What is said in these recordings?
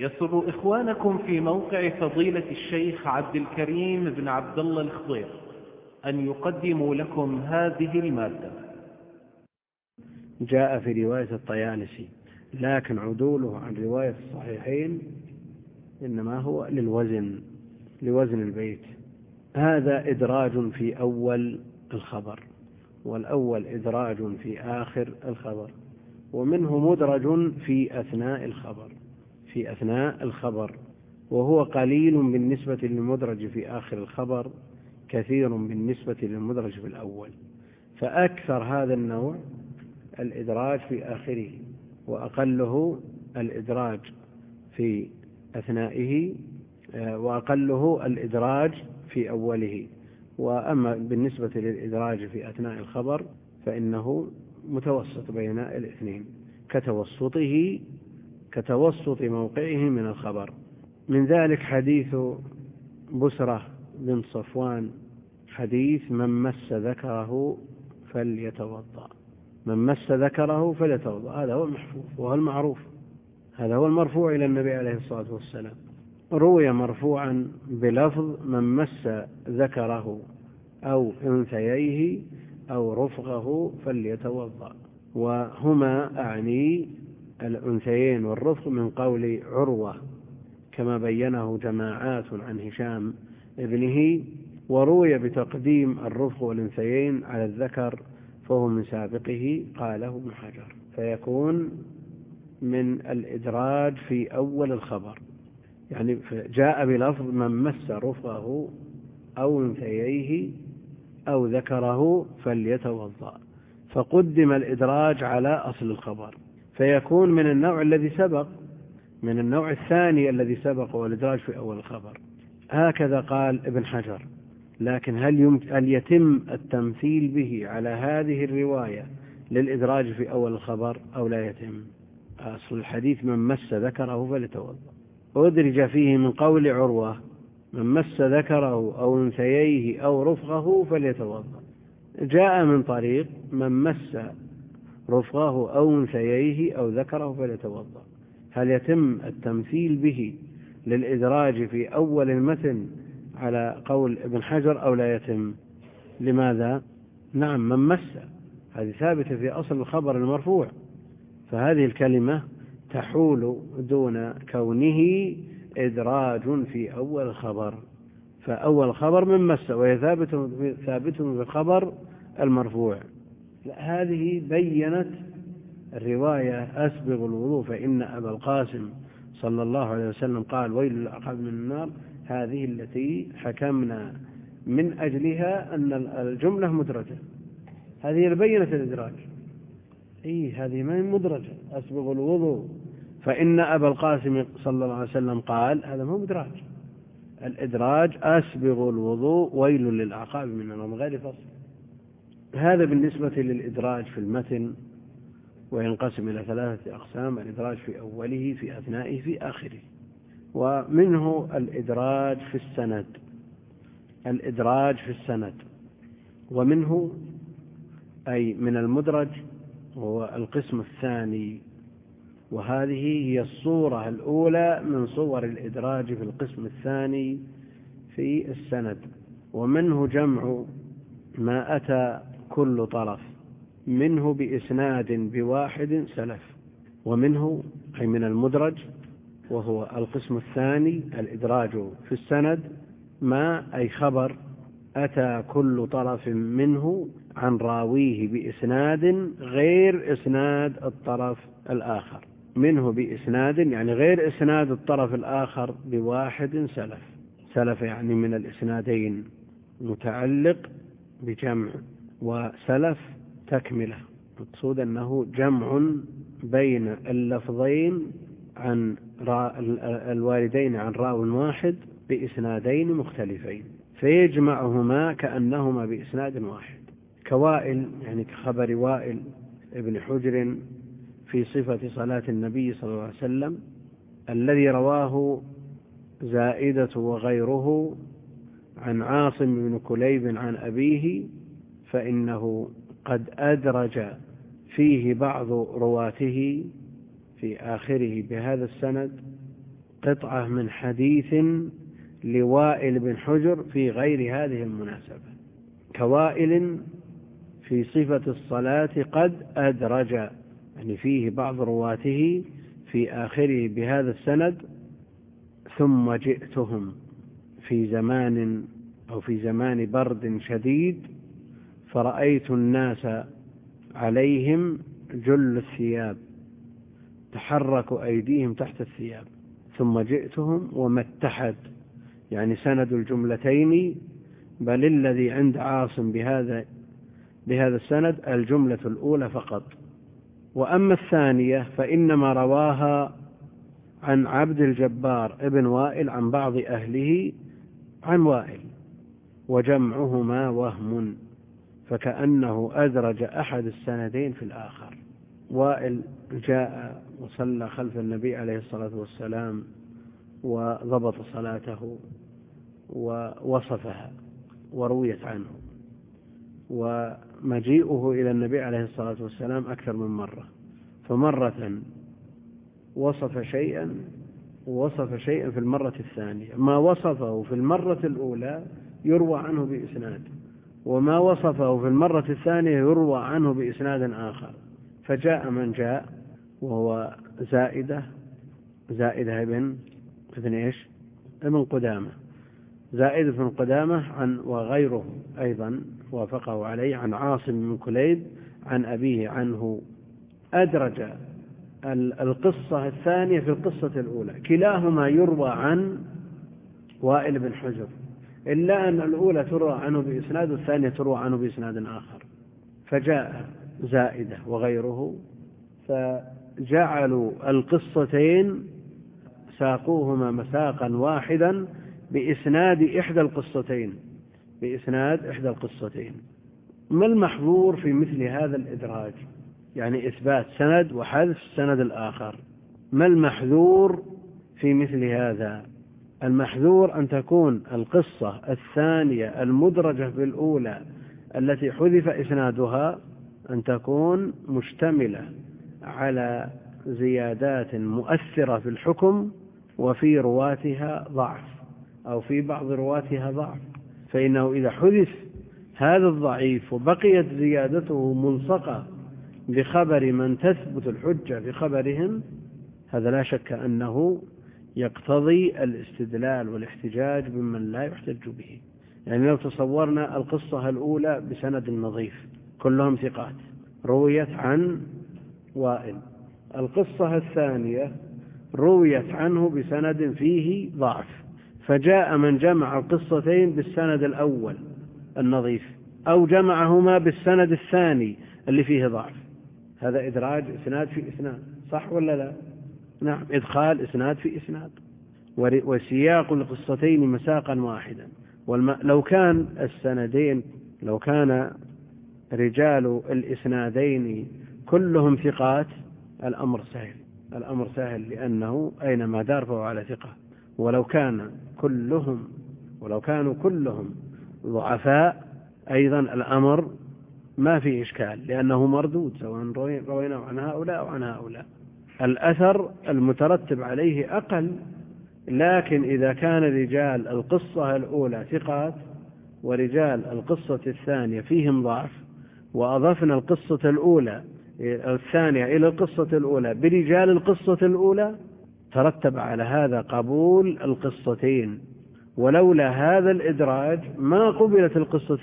يسر إخوانكم في موقع فضيلة الشيخ عبد الكريم بن عبد الله الخضير أن يقدموا لكم هذه المادة. جاء في رواية الطيالسي، لكن عدوله عن رواية الصحيحين إنما هو لوزن البيت. هذا إدراج في أول الخبر، والأول إدراج في آخر الخبر، ومنه مدرج في أثناء الخبر، وهو قليل بالنسبة للمدرج في آخر الخبر، كثير بالنسبة للمدرج في الأول. فأكثر هذا النوع الإدراج في آخره، وأقله الإدراج في أثنائه، وأقله الإدراج في أوله. وأما بالنسبة للإدراج في أثناء الخبر فإنه متوسط بين الاثنين، كتوسط موقعه من الخبر. من ذلك حديث بسرة بن صفوان، حديث من مس ذكره فليتوضأ. هذا هو المحفوظ وهو المعروف، هذا هو المرفوع إلى النبي عليه الصلاة والسلام. روي مرفوعا بلفظ من مس ذكره أو أنثييه أو رفغه فليتوضأ، وهما أعني الأنثيين والرفغ من قول عروة كما بينه جماعات عن هشام ابنه. وروي بتقديم الرفغ والأنثيين على الذكر فهو من سابقه، قاله ابن حجر، فيكون من الإدراج في أول الخبر. يعني جاء بلفظ من مس رفغه أو أنثييه أو ذكره فليتوضأ، فقدم الإدراج على أصل الخبر، فيكون من النوع الذي سبق، من النوع الثاني الذي سبق والإدراج في أول الخبر. هكذا قال ابن حجر. لكن هل يتم التمثيل به على هذه الرواية للإدراج في أول الخبر أو لا يتم؟ أصل الحديث من مس ذكره فليتوضأ، أدرج فيه من قول عروة من مس ذكره أو أنثييه أو رفغه فليتوضأ، جاء من طريق من مس رفغه أو أنثييه أو ذكره فليتوضأ. هل يتم التمثيل به للإدراج في أول المتن على قول ابن حجر أو لا يتم؟ لماذا؟ نعم، من مس هذه ثابتة في أصل الخبر المرفوع، فهذه الكلمة تحول دون كونه إدراج في أول الخبر، فأول الخبر من مس وهي ثابت في الخبر المرفوع. هذه بينت الرواية أسبغ الوضوء فإن أبا القاسم صلى الله عليه وسلم قال ويل للعقاب من النار، هذه التي حكمنا من أجلها أن الجملة مدرجة، هذه اللي بينت الإدراج. هذه ما هي مدرجة، أسبغ الوضوء فإن أبا القاسم صلى الله عليه وسلم قال، هذا مو مدراج. الإدراج أسبغ الوضوء ويل للعقاب من النار من غير فصل. هذا بالنسبة للإدراج في المتن، وينقسم إلى 3 أقسام: الإدراج في أوله، في أثنائه، في آخره. ومنه الإدراج في السند، ومنه أي من المدرج هو القسم الثاني، وهذه هي الصورة الأولى من صور الإدراج في القسم الثاني في السند. ومنه جمع ما أتى كل طرف منه بإسناد بواحد سلف. ومنه أي من المدرج وهو القسم الثاني الإدراج في السند ما أي خبر أتى كل طرف منه عن راويه بإسناد غير إسناد الطرف الآخر، منه بإسناد يعني غير إسناد الطرف الآخر بواحد سلف يعني من الإسنادين، متعلق بجمع، وسلف تكملة، مقصود أنه جمع بين اللفظين عن الواردين عن راو واحد بإسنادين مختلفين، فيجمعهما كأنهما بإسناد واحد، كوائل يعني كخبر وائل ابن حجر في صفة صلاة النبي صلى الله عليه وسلم الذي رواه زائدة وغيره عن عاصم بن كليب عن أبيه، فإنه قد أدرج فيه بعض رواته في آخره بهذا السند، قطعة من حديث لوائل بن حجر في غير هذه المناسبة، كوائل في صفة الصلاة قد أدرج، يعني فيه بعض رواته في آخره بهذا السند: ثم جئتهم في زمان أو في زمان برد شديد فرأيت الناس عليهم جل الثياب تحرك أيديهم تحت الثياب. ثم جئتهم وما اتحد، يعني سند الجملتين، بل الذي عند عاصم بهذا السند الجملة الأولى فقط. وأما الثانية فإنما رواها عن عبد الجبار ابن وائل عن بعض أهله عن وائل، وجمعهما وهم، فكأنه أدرج أحد السندين في الآخر. وائل جاء وصلى خلف النبي عليه الصلاة والسلام وضبط صلاته ووصفها ورويت عنه، ومجيئه إلى النبي عليه الصلاة والسلام أكثر من مرة، فمرة وصف شيئا ووصف شيئا في المرة الثانية، ما وصفه في المرة الأولى يروى عنه بإسناد، وما وصفه في المرة الثانية يروى عنه بإسناد آخر. فجاء من جاء وهو زائدة ابن قدامة، زائد بن قدامة وغيره أيضا وافقه عليه عن عاصم بن كليب عن أبيه عنه، أدرج القصة الثانية في القصة الأولى. كلاهما يروى عن وائل بن حجر، إلا أن الأولى تروى عنه بإسناد والثانية تروى عنه بإسناد آخر. فجاء زائدة وغيره فجعلوا القصتين ساقوهما مساقا واحدا بإسناد إحدى القصتين. ما المحظور في مثل هذا الإدراج؟ يعني إثبات سند وحذف السند الآخر. ما المحذور في مثل هذا؟ المحذور أن تكون القصة الثانية المدرجة بالأولى التي حذف إسنادها أن تكون مشتملة على زيادات مؤثرة في الحكم وفي رواتها ضعف أو في بعض رواتها ضعف، فإنه إذا حذف هذا الضعيف وبقيت زيادته ملصقة بخبر من تثبت الحجة بخبرهم، هذا لا شك أنه يقتضي الاستدلال والاحتجاج بمن لا يحتج به. يعني لو تصورنا القصة الأولى بسند نظيف كلهم ثقات رويت عن وائل، القصة الثانية رويت عنه بسند فيه ضعف، فجاء من جمع القصتين بالسند الأول النظيف أو جمعهما بالسند الثاني اللي فيه ضعف، هذا إدراج إسناد في إسناد، صح ولا لا؟ نعم، إدخال إسناد في إسناد، وسياق القصتين مساقا واحدا. لو كان رجال الإسنادين كلهم ثقات الأمر سهل لأنه أينما دار فهو على ثقة. ولو كانوا كلهم ضعفاء أيضا الأمر ما فيه إشكال، لأنه مردود سواء روينا عن هؤلاء أو عن هؤلاء، الأثر المترتب عليه أقل. لكن إذا كان رجال القصة الأولى ثقات ورجال القصة الثانية فيهم ضعف، وأضفنا القصة الثانية إلى القصة الأولى برجال القصة الأولى، ترتب على هذا قبول القصتين. ولولا هذا الإدراج ما قبلت القصة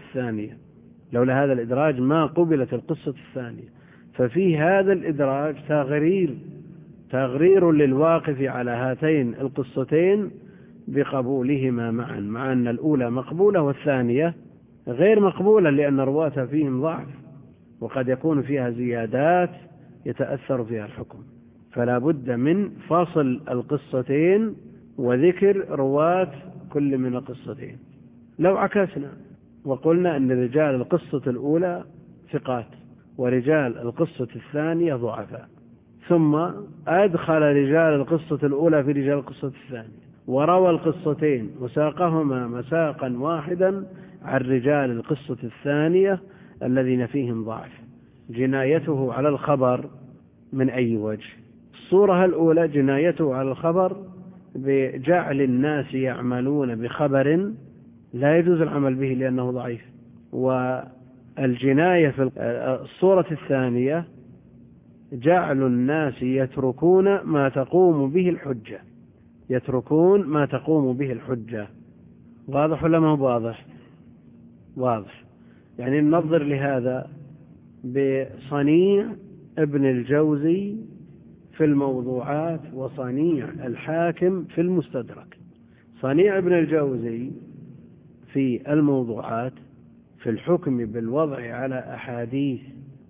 الثانية، ففي هذا الإدراج تغرير للواقف على هاتين القصتين بقبولهما معا، مع أن الأولى مقبولة والثانية غير مقبولة لأن رواتها فيهم ضعف، وقد يكون فيها زيادات يتأثر فيها الحكم. فلا بد من فصل القصتين وذكر رواة كل من القصتين. لو عكسنا وقلنا أن رجال القصة الأولى ثقات ورجال القصة الثانية ضعفاء، ثم أدخل رجال القصة الأولى في رجال القصة الثانية وروى القصتين وساقهما مساقا واحدا عن رجال القصة الثانية الذين فيهم ضعف، جنايته على الخبر من أي وجه؟ الصورة الأولى جنايته على الخبر بجعل الناس يعملون بخبر لا يجوز العمل به لأنه ضعيف. والجناية في الصورة الثانية جعل الناس يتركون ما تقوم به الحجة، يتركون ما تقوم به الحجة. واضح ولا ما هو واضح؟ واضح. يعني ننظر لهذا بصنيع ابن الجوزي في الموضوعات وصنيع الحاكم في المستدرك. صنيع ابن الجوزي في الموضوعات في الحكم بالوضع على أحاديث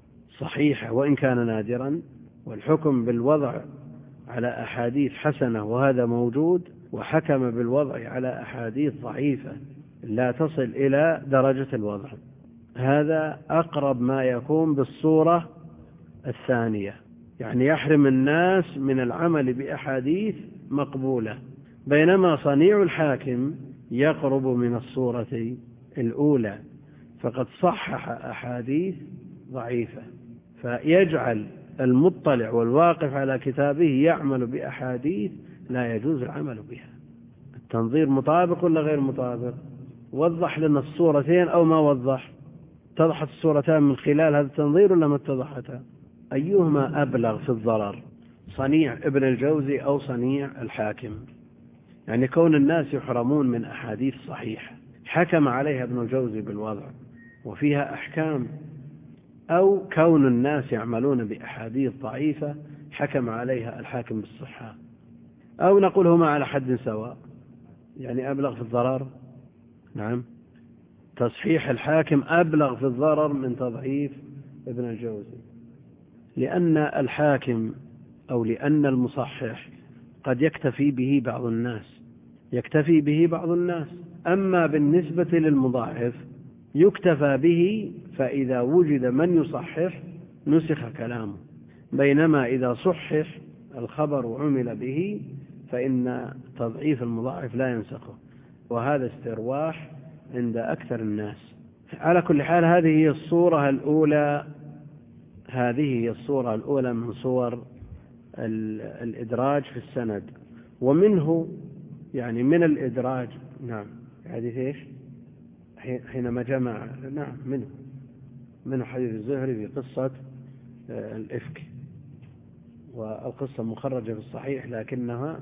صحيحة وإن كان نادرا، والحكم بالوضع على أحاديث حسنة وهذا موجود، وحكم بالوضع على أحاديث ضعيفة لا تصل إلى درجة الوضع. هذا أقرب ما يكون بالصورة الثانية، يعني يحرم الناس من العمل بأحاديث مقبولة، بينما صنيع الحاكم يقرب من الصورة الأولى، فقد صحح أحاديث ضعيفة، فيجعل المطلع والواقف على كتابه يعمل بأحاديث لا يجوز العمل بها. التنظير مطابق ولا غير مطابق؟ وضح لنا الصورتين أو ما وضح؟ اتضحت الصورتان من خلال هذا التنظير ولا ما اتضحتا؟ أيهما أبلغ في الضرر، صنيع ابن الجوزي أو صنيع الحاكم؟ يعني كون الناس يحرمون من أحاديث صحيحة حكم عليها ابن الجوزي بالوضع وفيها أحكام، أو كون الناس يعملون بأحاديث ضعيفة حكم عليها الحاكم بالصحة، أو نقول هما على حد سواء، يعني أبلغ في الضرر. نعم، تصحيح الحاكم أبلغ في الضرر من تضعيف ابن الجوزي، لأن الحاكم أو لأن المصحح قد يكتفي به بعض الناس، يكتفي به بعض الناس، أما بالنسبة للمضاعف يكتفى به، فإذا وجد من يصحح نسخ كلامه، بينما إذا صحح الخبر وعمل به فإن تضعيف المضاعف لا ينسخه، وهذا استرواح عند أكثر الناس. على كل حال هذه هي الصورة الأولى، هذه هي الصورة الأولى من صور الإدراج في السند. ومنه يعني من الإدراج، نعم، حديث إيش؟ حينما جمع، نعم، منه حديث الزهري في قصة الإفك، والقصة مخرجة في الصحيح لكنها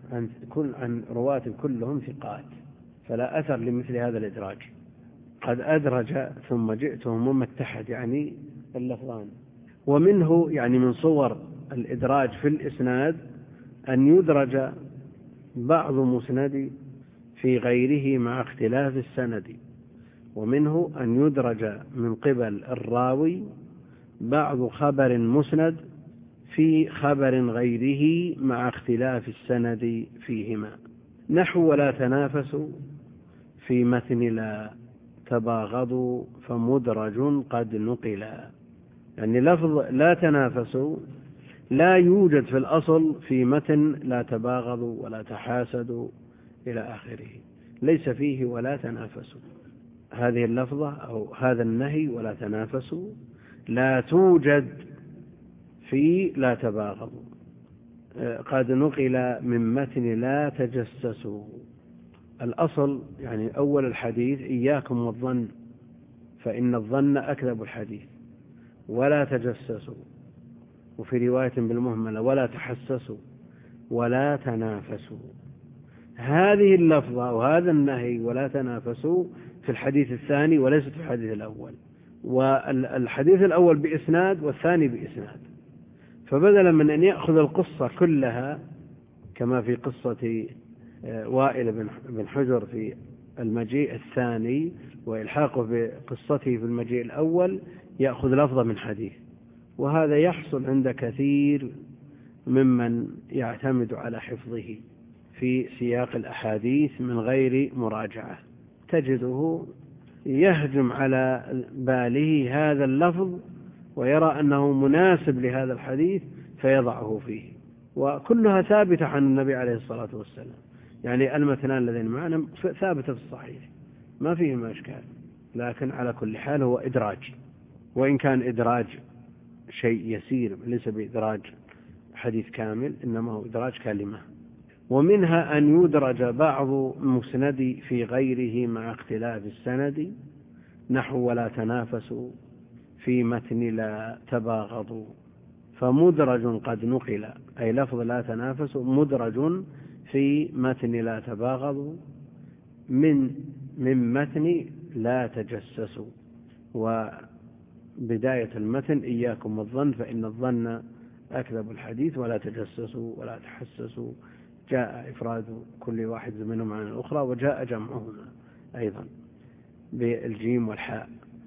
عن رواة كلهم ثقات، فلا أثر لمثل هذا الإدراج. قد أدرج ثم جئتهم وما اتحد، يعني اللفظان. ومنه يعني من صور الإدراج في الإسناد أن يدرج بعض مسند في غيره مع اختلاف السند، ومنه أن يدرج من قبل الراوي بعض خبر مسند في خبر غيره مع اختلاف السند فيهما، نحو ولا تنافسوا في متن لا تباغضوا فمدرج قد نقلا. يعني لفظ لا تنافسوا لا يوجد في الأصل في متن لا تباغضوا ولا تحاسدوا إلى آخره، ليس فيه ولا تنافسوا. هذه اللفظة أو هذا النهي ولا تنافسوا لا توجد في لا تباغضوا. قد نقل من متن لا تجسسوا. الأصل يعني أول الحديث إياكم والظن فإن الظن أكذب الحديث، ولا تجسسوا، وفي رواية بالمهملة ولا تحسسوا ولا تنافسوا. هذه اللفظة وهذا النهي ولا تنافسوا في الحديث الثاني وليست في الحديث الأول، والحديث الأول بإسناد والثاني بإسناد، فبدلا من أن يأخذ القصة كلها كما في قصة وائل بن حجر في المجيء الثاني وإلحاقه بقصته في المجيء الأول، يأخذ لفظة من حديث، وهذا يحصل عند كثير ممن يعتمد على حفظه في سياق الأحاديث من غير مراجعة، تجده يهجم على باله هذا اللفظ ويرى أنه مناسب لهذا الحديث فيضعه فيه، وكلها ثابتة عن النبي عليه الصلاة والسلام. يعني المتنان الذين معنا ثابتة في الصحيح ما فيهما إشكال، لكن على كل حال هو إدراج، وإن كان إدراج شيء يسير ليس بإدراج حديث كامل، إنما هو إدراج كلمة. ومنها أن يدرج بعض مسند في غيره مع اختلاف السند، نحو ولا تنافسوا في متن لا تباغضوا، فمدرج قد نقل، أي لفظ لا تنافسوا مدرج في متن لا تباغضوا من متن لا تجسسوا. وبداية المتن إياكم الظن فإن الظن أكذب الحديث، ولا تجسسوا ولا تحسسوا، جاء إفراد كل واحد منهم عن الأخرى، وجاء جمعهما أيضا بالجيم والحاء.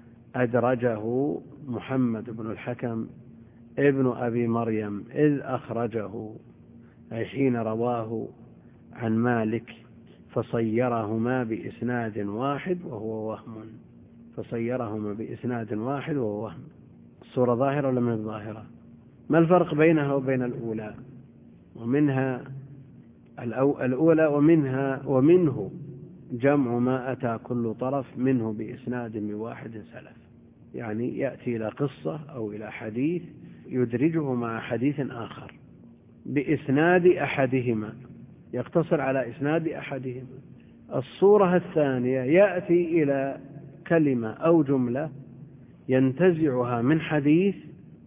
أدرجه محمد بن الحكم ابن أبي مريم إذ أخرجه، أي حين رواه عن مالك، فصيرهما بإسناد واحد وهو وهم. فصيرهما بإسناد واحد وهو وهم. الصورة ظاهرة ولا من ظاهرة؟ ما الفرق بينها وبين الأولى؟ ومنها الأولى ومنه جمع ما أتى كل طرف منه بإسناد بواحد سلف، يعني يأتي إلى قصة أو إلى حديث يدرجه مع حديث آخر بإسناد أحدهما، يقتصر على إسناد أحدهما. الصورة الثانية يأتي إلى كلمة أو جملة ينتزعها من حديث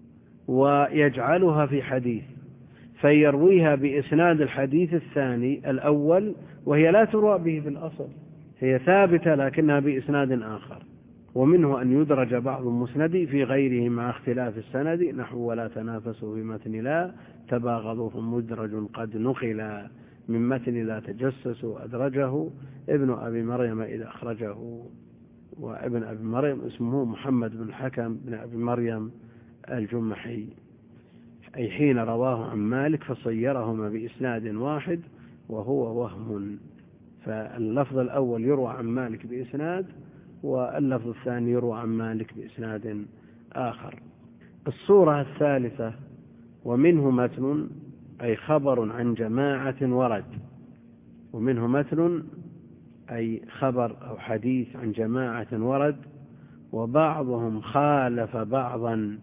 ويجعلها في حديث، فيرويها بإسناد الحديث الثاني الأول، وهي لا تروى به في الأصل، هي ثابتة لكنها بإسناد آخر. ومنه أن يدرج بعض المسند في غيره مع اختلاف السند، نحو ولا تنافسوا في متن لا تباغضوا، فمدرج قد نقل من متن لا تجسسوا، أدرجه ابن أبي مريم إذا أخرجه. وابن أبي مريم اسمه محمد بن الحكم بن أبي مريم الجمحي، أي حين رواه عن مالك فصيرهما بإسناد واحد وهو وهم. فاللفظ الأول يروى عن مالك بإسناد، واللفظ الثاني يروى عن مالك بإسناد آخر. الصورة الثالثة ومنه متن، أي خبر عن جماعة ورد. ومنه متن أي خبر أو حديث عن جماعة ورد، وبعضهم خالف بعضا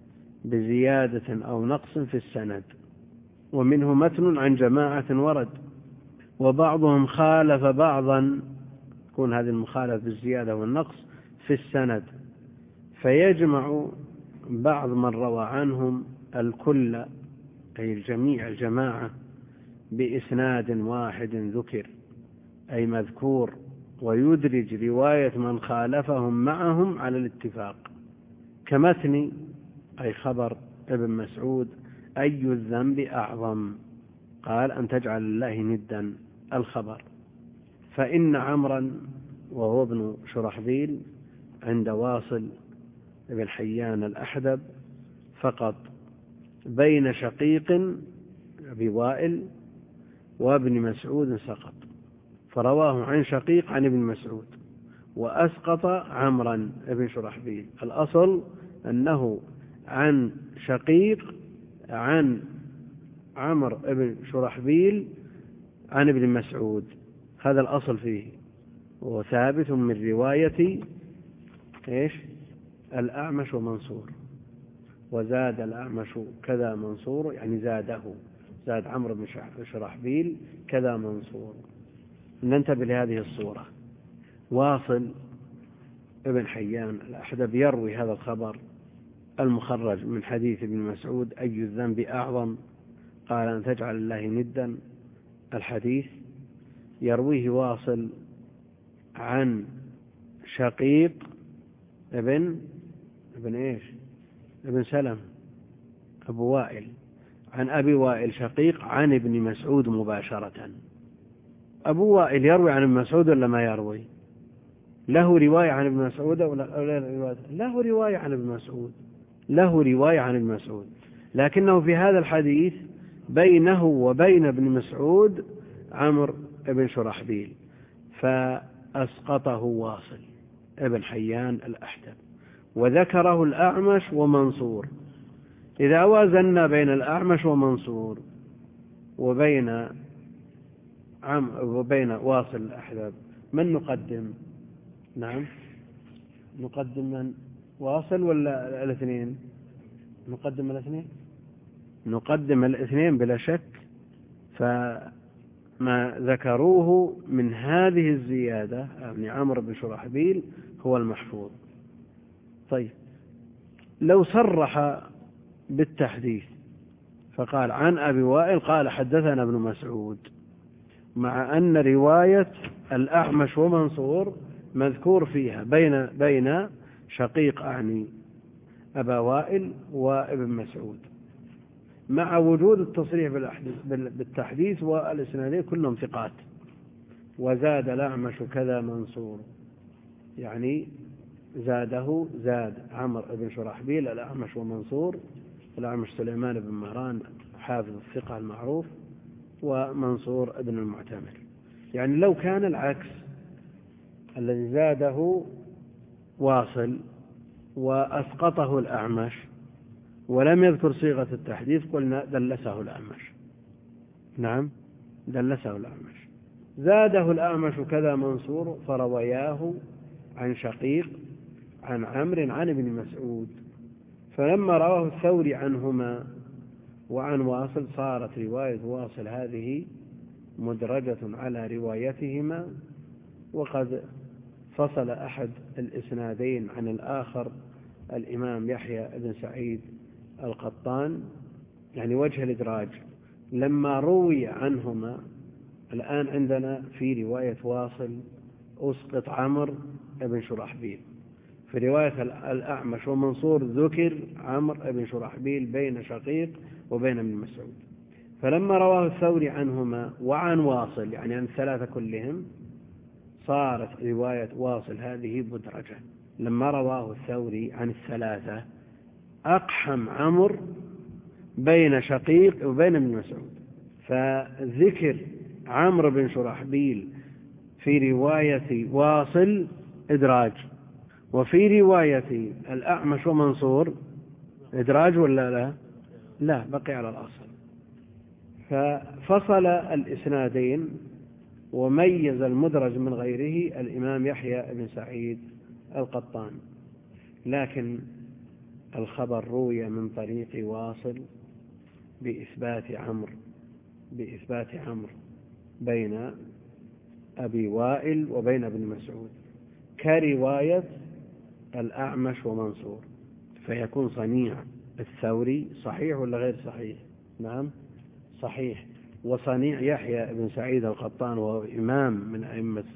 بزيادة أو نقص في السند. ومنه متن عن جماعة ورد وبعضهم خالف بعضا، يكون هذه المخالفة بالزيادة والنقص في السند، فيجمع بعض من روى عنهم الكل، أي الجميع الجماعة، بإسناد واحد ذكر، أي مذكور، ويدرج رواية من خالفهم معهم على الاتفاق، كمتن أي خبر ابن مسعود أي الذنب أعظم، قال أن تجعل الله ندا الخبر. فإن عمرا وهو ابن شرحبيل عند واصل بن حيان الأحدب فقط، بين شقيق أبي وائل وابن مسعود سقط، فرواه عن شقيق عن ابن مسعود، وأسقط عمرا بن شرحبيل. الأصل أنه عن شقيق عن عمر بن شرحبيل عن ابن مسعود، هذا الأصل فيه، وثابت من رواية الأعمش ومنصور. وزاد الأعمش كذا منصور، يعني زاد عمرو بن شرحبيل كذا منصور. ننتبه لهذه الصورة. واصل ابن حيان الأحدب يروي هذا الخبر المخرج من حديث ابن مسعود أي الذنب أعظم، قال أن تجعل الله ندا الحديث، يرويه واصل عن شقيق ابن سلم أبو وائل، عن أبي وائل شقيق عن ابن مسعود مباشرة. أبو وائل يروي عن ابن مسعود ولا ما يروي؟ له رواية عن ابن مسعود أو له رواية عن ابن مسعود، له رواية عن ابن مسعود، لكنه في هذا الحديث بينه وبين ابن مسعود عمرو بن شرحبيل، فأسقطه واصل ابن حيان الأحدب، وذكره الأعمش ومنصور. إذا وازنا بين الأعمش ومنصور وبين واصل الأحدب، من نقدم؟ نعم، نقدم من؟ واصل ولا الاثنين؟ نقدم الاثنين بلا شك. ما ذكروه من هذه الزيادة يعني عمرو بن شرحبيل هو المحفوظ. طيب لو صرح بالتحديث فقال عن أبي وائل قال حدثنا ابن مسعود، مع أن رواية الأعمش ومنصور مذكور فيها بين شقيق أعني أبا وائل وابن مسعود، مع وجود التصريح بالتحديث والإسنادين كلهم ثقات، وزاد الأعمش كذا منصور، يعني زاد عمرو بن شرحبيل الأعمش ومنصور، الأعمش سليمان بن مهران حافظ الثقة المعروف، ومنصور بن المعتمر. يعني لو كان العكس الذي زاده واصل وأسقطه الأعمش ولم يذكر صيغة التحديث قلنا دلسه الأعمش. نعم دلسه الأعمش. زاده الأعمش كذا منصور فروياه عن شقيق عن عمرو عن ابن مسعود، فلما رواه الثوري عنهما وعن واصل صارت رواية واصل هذه مدرجة على روايتهما، وقد فصل أحد الإسنادين عن الآخر الإمام يحيى بن سعيد القطان، يعني وجه الإدراج لما روي عنهما. الآن عندنا في رواية واصل أسقط عمرو بن شرحبيل، في رواية الأعمش ومنصور ذكر عمرو بن شرحبيل بين شقيق وبين ابن مسعود، فلما رواه الثوري عنهما وعن واصل يعني عن الثلاثة كلهم صارت رواية واصل هذه مدرجة. لما رواه الثوري عن الثلاثة أقحم عمرو بين شقيق وبين ابن مسعود، فذكر عمرو بن شرحبيل في رواية واصل إدراج، وفي رواية الأعمش ومنصور إدراج ولا لا؟ لا، بقي على الأصل. ففصل الإسنادين وميز المدرج من غيره الإمام يحيى بن سعيد القطان. لكن الخبر روي من طريق واصل بإثبات عمرو بين أبي وائل وبين ابن مسعود كرواية الأعمش ومنصور، فيكون صنيع الثوري صحيح ولا غير صحيح؟ نعم صحيح. وصنيع يحيى بن سعيد القطان وهو إمام من أئمة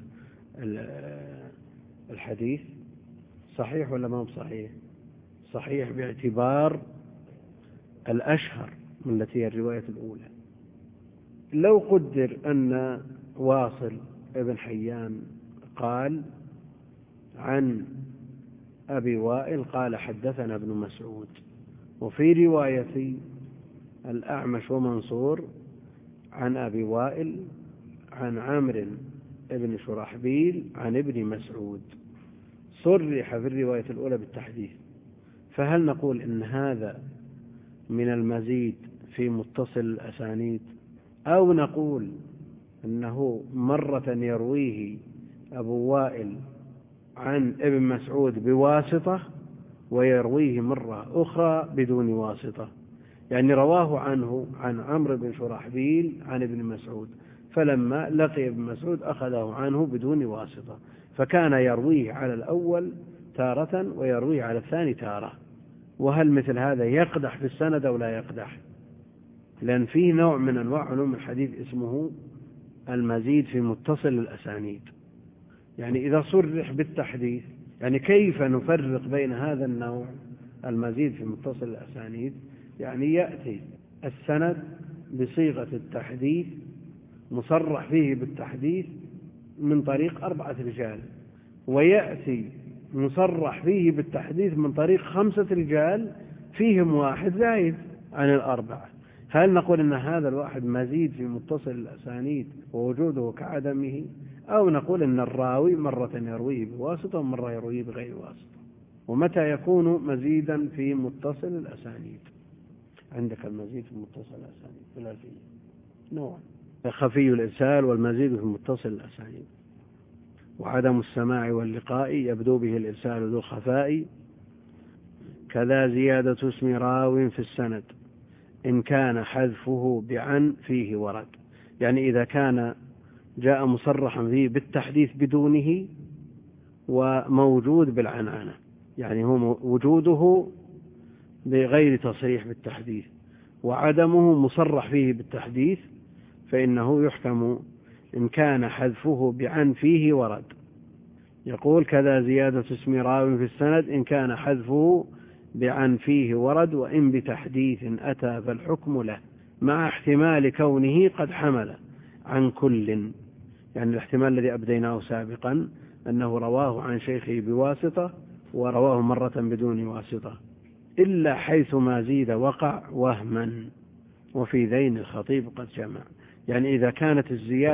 الحديث صحيح ولا ما هو صحيح؟ صحيح باعتبار الأشهر من التي هي الرواية الأولى. لو قدر أن واصل ابن حيان قال عن أبي وائل قال حدثنا ابن مسعود، وفي رواية الأعمش ومنصور عن أبي وائل عن عمرو بن شرحبيل عن ابن مسعود، صرح في الرواية الأولى بالتحديث، فهل نقول إن هذا من المزيد في متصل الأسانيد، أو نقول أنه مرة يرويه أبو وائل عن ابن مسعود بواسطة ويرويه مرة أخرى بدون واسطة؟ يعني رواه عنه عن عمرو بن شرحبيل عن ابن مسعود، فلما لقي ابن مسعود أخذه عنه بدون واسطة، فكان يرويه على الأول تارة ويرويه على الثاني تارة. وهل مثل هذا يقدح في السند أو لا يقدح؟ لأن فيه نوع من أنواع علوم الحديث اسمه المزيد في متصل الأسانيد. يعني إذا صرح بالتحديث، يعني كيف نفرق بين هذا النوع المزيد في متصل الأسانيد؟ يعني يأتي السند بصيغة التحديث مصرح فيه بالتحديث من طريق 4 رجال، ويأتي مصرح فيه بالتحديث من طريق 5 رجال فيهم واحد زايد عن 4. هل نقول أن هذا الواحد مزيد في متصل الأسانيد ووجوده كعدمه، أو نقول أن الراوي مرة يرويه بواسطة ومرة يرويه بغير واسطة؟ ومتى يكون مزيدا في متصل الأسانيد؟ عندك المزيد في متصل الأسانيد ثلاثية نوع: خفي الإرسال والمزيد في متصل الأسانيد، وعدم السماع واللقاء يبدو به الإرسال ذو خفاء، كذا زيادة اسم راو في السند إن كان حذفه بعن فيه ورد. يعني إذا كان جاء مصرحا فيه بالتحديث بدونه وموجود بالعنعنة، يعني هو وجوده بغير تصريح بالتحديث وعدمه مصرح فيه بالتحديث، فإنه يحكم إن كان حذفه بعن فيه ورد. يقول كذا زيادة اسم راو في السند إن كان حذفه بعن فيه ورد، وإن بتحديث أتى فالحكم له مع احتمال كونه قد حمل عن كل، يعني الاحتمال الذي أبديناه سابقا أنه رواه عن شيخه بواسطة ورواه مرة بدون واسطة، إلا حيث ما زيد وقع وهما وفي ذين الخطيب قد جمع. يعني إذا كانت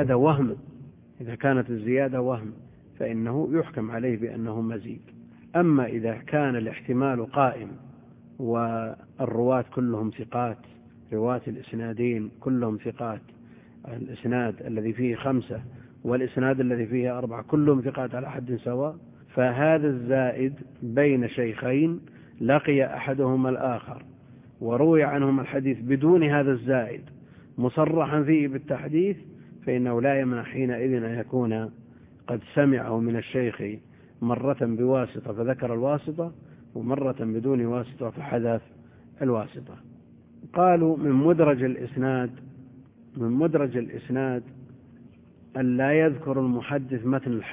الزيادة وهم فإنه يحكم عليه بأنه مزيد. أما إذا كان الاحتمال قائم والرواة كلهم ثقات، رواة الإسنادين كلهم ثقات، الإسناد الذي فيه 5 والإسناد الذي فيه 4 كلهم ثقات على حد سواء، فهذا الزائد بين شيخين لقي أحدهما الآخر وروي عنهم الحديث بدون هذا الزائد مصرحا فيه بالتحديث، فإنه لا يمنع حينئذ أن يكون قد سمعه من الشيخ مرة بواسطة فذكر الواسطة، ومرة بدون واسطة فحذف الواسطة. قالوا من مدرج الإسناد أن لا يذكر المحدث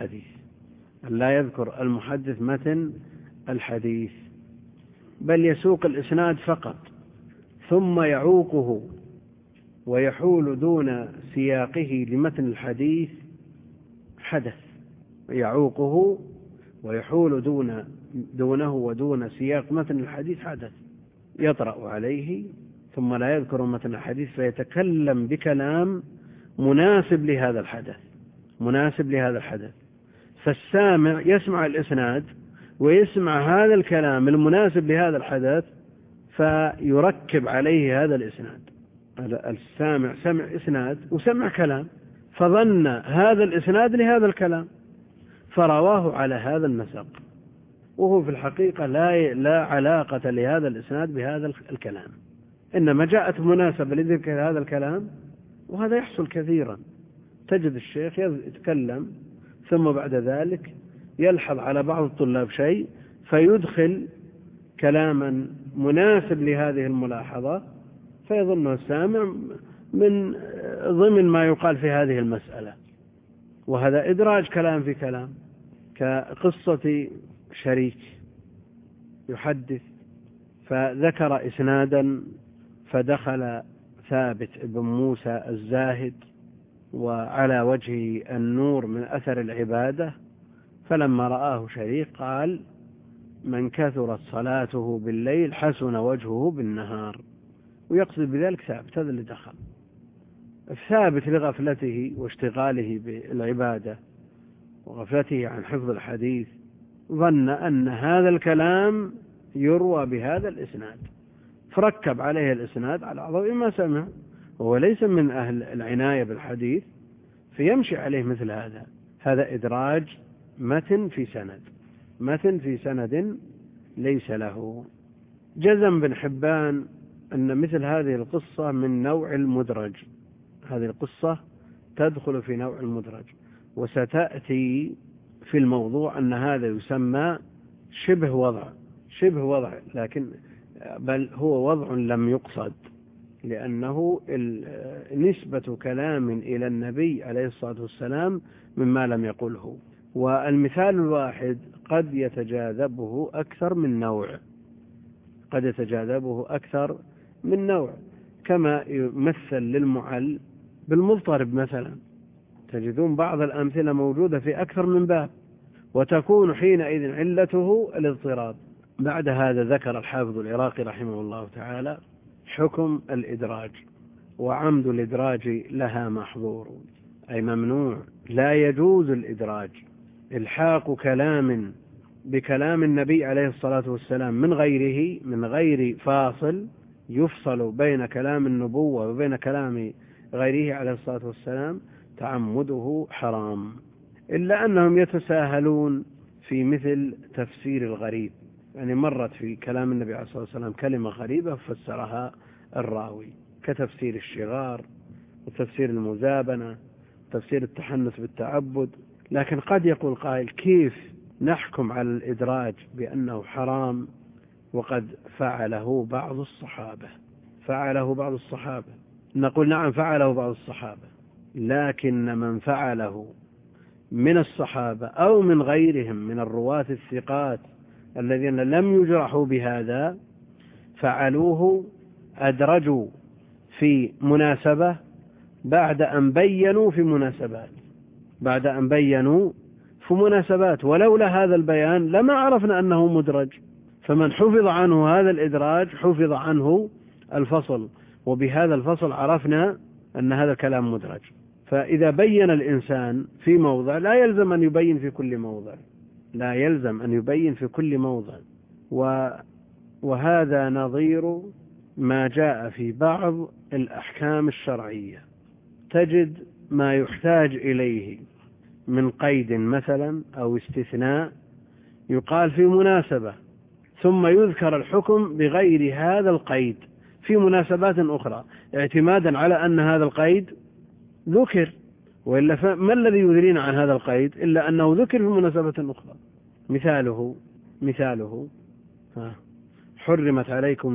متن الحديث، بل يسوق الإسناد فقط ثم يعوقه ويحول دون سياقه لمتن الحديث حدث، يعوقه ويحول دونه ودون سياق متن الحديث حدث يطرأ عليه، ثم لا يذكر متن الحديث فيتكلم بكلام مناسب لهذا الحدث، فالسامع يسمع الإسناد ويسمع هذا الكلام المناسب لهذا الحدث فيركب عليه هذا الإسناد. السامع سمع إسناد وسمع كلام فظن هذا الإسناد لهذا الكلام فرواه على هذا النسق، وهو في الحقيقة لا علاقة لهذا الإسناد بهذا الكلام، إنما جاءت مناسبة لذكر هذا الكلام. وهذا يحصل كثيرا، تجد الشيخ يتكلم ثم بعد ذلك يلحظ على بعض الطلاب شيء فيدخل كلاما مناسب لهذه الملاحظة فيظنه السامع من ضمن ما يقال في هذه المسألة، وهذا إدراج كلام في كلام. كقصة شريك يحدث فذكر إسنادا فدخل ثابت بن موسى الزاهد وعلى وجهه النور من أثر العبادة، فلما رآه شريك قال من كثرت صلاته بالليل حسن وجهه بالنهار، ويقصد بذلك ثابت هذا اللي دخل. ثابت لغفلته واشتغاله بالعبادة وغفلته عن حفظ الحديث ظن أن هذا الكلام يروى بهذا الإسناد فركب عليه الإسناد على ضوء ما سمع، وهو ليس من أهل العناية بالحديث فيمشي عليه مثل هذا إدراج متن في سند ليس له. جزم بن حبان أن مثل هذه القصة من نوع المدرج، هذه القصة تدخل في نوع المدرج، وستأتي في الموضوع أن هذا يسمى شبه وضع، لكن بل هو وضع لم يقصد، لأنه نسبة كلام إلى النبي عليه الصلاة والسلام مما لم يقله. والمثال الواحد قد يتجاذبه أكثر من نوع، كما يمثل للمعل بالمضطرب مثلا، تجدون بعض الأمثلة موجودة في أكثر من باب وتكون حينئذ علته الاضطراب. بعد هذا ذكر الحافظ العراقي رحمه الله تعالى حكم الإدراج، وعمد الإدراج لها محظور، أي ممنوع، لا يجوز الإدراج، إلحاق كلام بكلام النبي عليه الصلاة والسلام من غير فاصل يفصل بين كلام النبوة وبين كلام غيره عليه الصلاة والسلام، تعمده حرام، إلا أنهم يتساهلون في مثل تفسير الغريب، يعني مرت في كلام النبي عليه الصلاة والسلام كلمة غريبة فسرها الراوي، كتفسير الشغار وتفسير المزابنة، تفسير التحنث بالتعبد. لكن قد يقول قائل: كيف نحكم على الإدراج بأنه حرام وقد فعله بعض الصحابة؟ نقول: نعم، فعله بعض الصحابة، لكن من فعله من الصحابة أو من غيرهم من الرواة الثقات الذين لم يجرحوا بهذا فعلوه، أدرجوا في مناسبة بعد أن بينوا في مناسبات، ولولا هذا البيان لما عرفنا أنه مدرج. فمن حفظ عنه هذا الإدراج حفظ عنه الفصل، وبهذا الفصل عرفنا أن هذا الكلام مدرج. فإذا بين الإنسان في موضع لا يلزم أن يبين في كل موضع، وهذا نظير ما جاء في بعض الأحكام الشرعية. تجد ما يحتاج إليه من قيد مثلا أو استثناء يقال في مناسبة، ثم يذكر الحكم بغير هذا القيد في مناسبات أخرى، اعتمادا على أن هذا القيد ذكر، وإلا ما الذي يدرينا عن هذا القيد إلا أنه ذكر في مناسبة أخرى. مثاله حرمت عليكم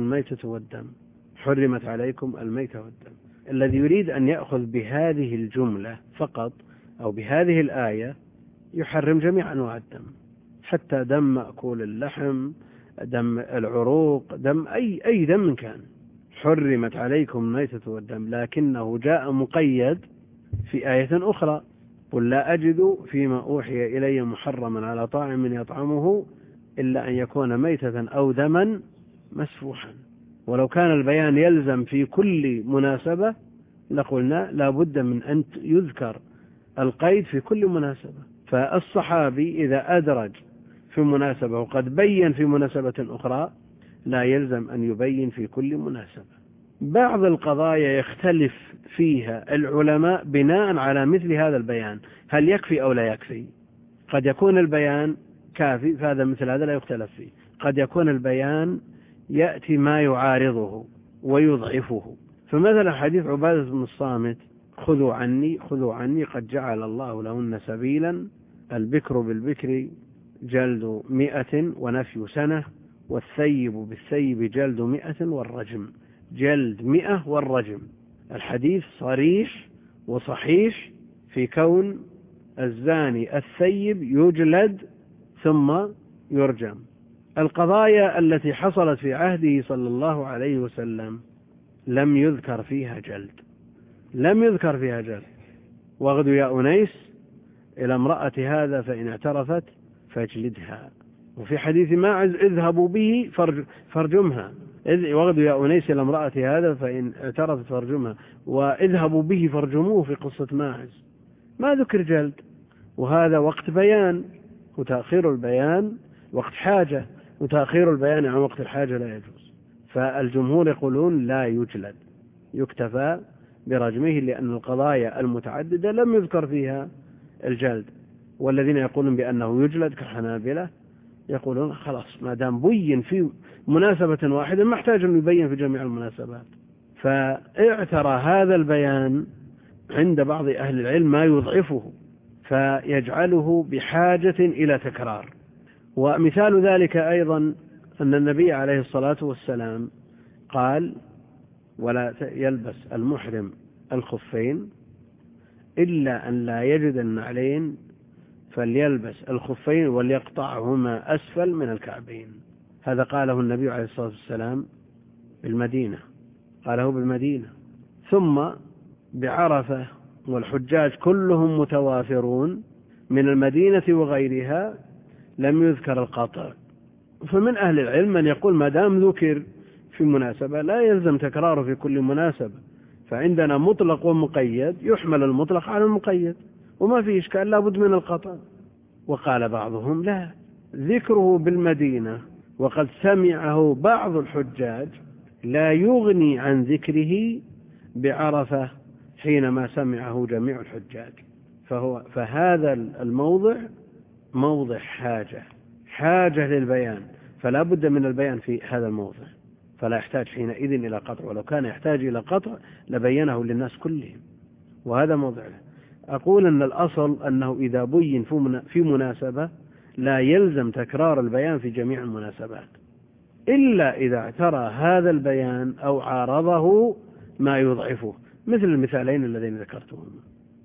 الميتة والدم. الذي يريد أن يأخذ بهذه الجملة فقط أو بهذه الآية يحرم جميع أنواع الدم، حتى دم مأكول اللحم، دم العروق، دم أي دم كان. حرمت عليكم الميتة والدم، لكنه جاء مقيد في آية أخرى: قل لا أجد فيما أوحي إلي محرما على طاعم يطعمه إلا أن يكون ميتة أو دما مسفوحا. ولو كان البيان يلزم في كل مناسبة لقلنا لا بد من أن يذكر القيد في كل مناسبة. فالصحابي إذا أدرج في مناسبة وقد بين في مناسبة أخرى لا يلزم أن يبين في كل مناسبة. بعض القضايا يختلف فيها العلماء بناء على مثل هذا البيان، هل يكفي أو لا يكفي. قد يكون البيان كافي، فهذا مثل هذا لا يختلف فيه. قد يكون البيان يأتي ما يعارضه ويضعفه. فمثلا حديث عبادة بن الصامت: خذوا عني قد جعل الله لهن سبيلا، البكر بالبكر جلد 100 ونفي سنة، والثيب بالثيب جلد 100 والرجم. الحديث صريح وصحيح في كون الزاني الثيب يجلد ثم يرجم. القضايا التي حصلت في عهده صلى الله عليه وسلم لم يذكر فيها جلد. واغد يا أنيس إلى امرأة هذا فإن اعترفت فاجلدها. وفي حديث ماعز: اذهبوا به فارجمها. واغد يا أنيس إلى امرأة هذا فإن اعترفت فارجمها، واذهبوا به فارجموه في قصة ماعز. ما ذكر جلد، وهذا وقت بيان، وتأخير البيان وقت حاجة، وتأخير البيان عن وقت الحاجة لا يجوز. فالجمهور يقولون لا يجلد، يكتفى برجمه، لأن القضايا المتعددة لم يذكر فيها الجلد. والذين يقولون بأنه يجلد كالحنابلة يقولون خلاص ما دام بين في مناسبة واحدة ما احتاج أن يبين في جميع المناسبات. فاعترى هذا البيان عند بعض أهل العلم ما يضعفه، فيجعله بحاجة إلى تكرار. ومثال ذلك أيضا أن النبي عليه الصلاة والسلام قال: ولا يلبس المحرم الخفين إلا أن لا يجد النعلين فليلبس الخفين وليقطعهما أسفل من الكعبين. هذا قاله النبي عليه الصلاة والسلام بالمدينة. ثم بعرفة والحجاج كلهم متوافرون من المدينة وغيرها لم يذكر القطع. فمن أهل العلم من يقول ما دام ذكر في مناسبة لا يلزم تكراره في كل مناسبة، فعندنا مطلق ومقيد، يحمل المطلق على المقيد وما في إشكال، لا بد من القطع. وقال بعضهم لا، ذكره بالمدينة وقد سمعه بعض الحجاج لا يغني عن ذكره بعرفة حينما سمعه جميع الحجاج. فهذا الموضع موضع حاجة للبيان، فلا بد من البيان في هذا الموضع، فلا يحتاج حينئذ إلى قطع. ولو كان يحتاج إلى قطع لبينه للناس كلهم. وهذا موضعه. أقول أن الأصل أنه إذا بين في مناسبة لا يلزم تكرار البيان في جميع المناسبات، إلا إذا اعترى هذا البيان أو عارضه ما يضعفه، مثل المثالين الذين ذكرتهم،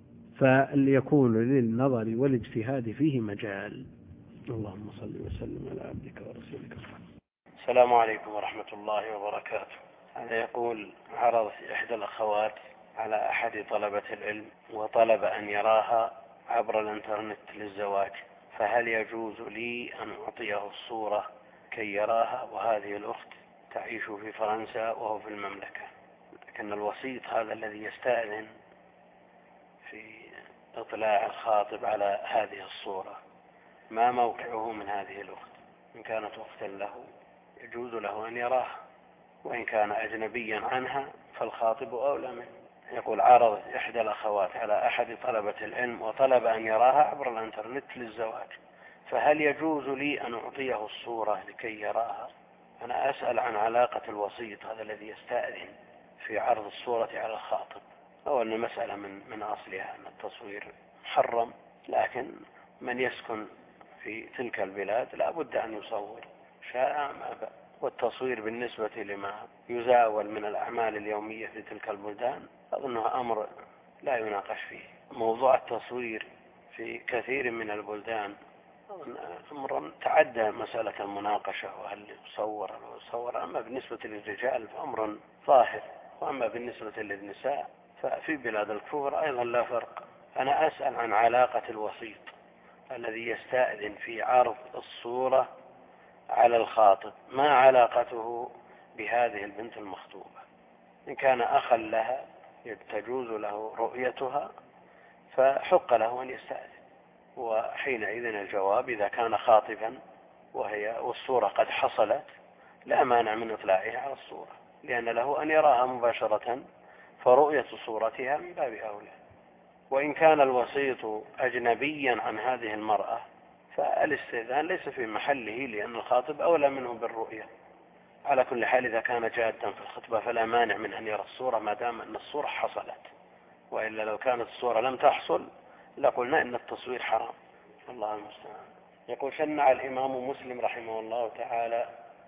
فليكون للنظر والاجتهاد فيه مجال. اللهم صل وسلم على عبدك ورسولك. السلام عليكم ورحمة الله وبركاته. هذا يقول: عرضت إحدى الأخوات على أحد طلبة العلم وطلب أن يراها عبر الإنترنت للزواج، فهل يجوز لي أن أعطيه الصورة كي يراها؟ وهذه الأخت تعيش في فرنسا وهو في المملكة، لكن الوسيط هذا الذي يستأذن في إطلاع الخاطب على هذه الصورة، ما موقعه من هذه الأخت؟ إن كانت أختا له يجوز له أن يراها، وإن كان أجنبيا عنها فالخاطب أولى منه. يقول: عرضت إحدى الأخوات على أحد طلبة العلم وطلب أن يراها عبر الإنترنت للزواج، فهل يجوز لي أن أعطيه الصورة لكي يراها؟ أنا أسأل عن علاقة الوسيط هذا الذي يستأذن في عرض الصورة على الخاطب، أو أن المسألة من أصلها أن التصوير محرم، لكن من يسكن في تلك البلاد لا بد أن يصور شاء أم أبى، والتصوير بالنسبة لما يزاول من الأعمال اليومية في تلك البلدان أظنه أمر لا يناقش فيه. موضوع التصوير في كثير من البلدان أمر تعدى مسألة المناقشة وهل يصور أو لا يصور. أما بالنسبة للرجال فأمر ظاهر، وأما بالنسبة للنساء ففي بلاد الكفر أيضا لا فرق. أنا أسأل عن علاقة الوسيط الذي يستأذن في عرض الصورة على الخاطب، ما علاقته بهذه البنت المخطوبة؟ إن كان أخا لها تجوز له رؤيتها فحق له أن يستأذن، وحينئذ الجواب إذا كان خاطبا والصورة قد حصلت لا مانع من إطلاعها على الصورة، لأن له أن يراها مباشرة، فرؤية صورتها من باب أولى. وإن كان الوسيط أجنبيا عن هذه المرأة فالاستئذان ليس في محله، لأن الخاطب أولى منه بالرؤية. على كل حال إذا كان جادا في الخطبة فلا مانع من أن يرى الصورة ما دام أن الصورة حصلت، وإلا لو كانت الصورة لم تحصل لقلنا إن التصوير حرام. الله المستعان. يقول: شنع الإمام مسلم رحمه الله تعالى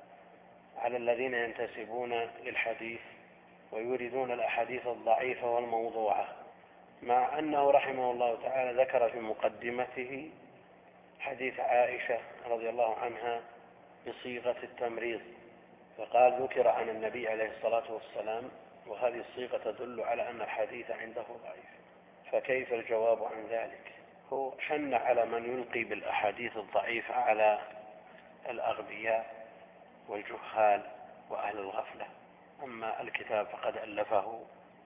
على الذين ينتسبون للحديث ويريدون الأحاديث الضعيفة والموضوعة، مع أنه رحمه الله تعالى ذكر في مقدمته حديث عائشة رضي الله عنها بصيغة التمريض، فقال: ذكر عن النبي عليه الصلاة والسلام، وهذه الصيغة تدل على أن الحديث عنده ضعيف، فكيف الجواب عن ذلك؟ هو شنع على من يلقي بالأحاديث الضعيفة على الأغبياء والجهال وأهل الغفلة، أما الكتاب فقد ألفه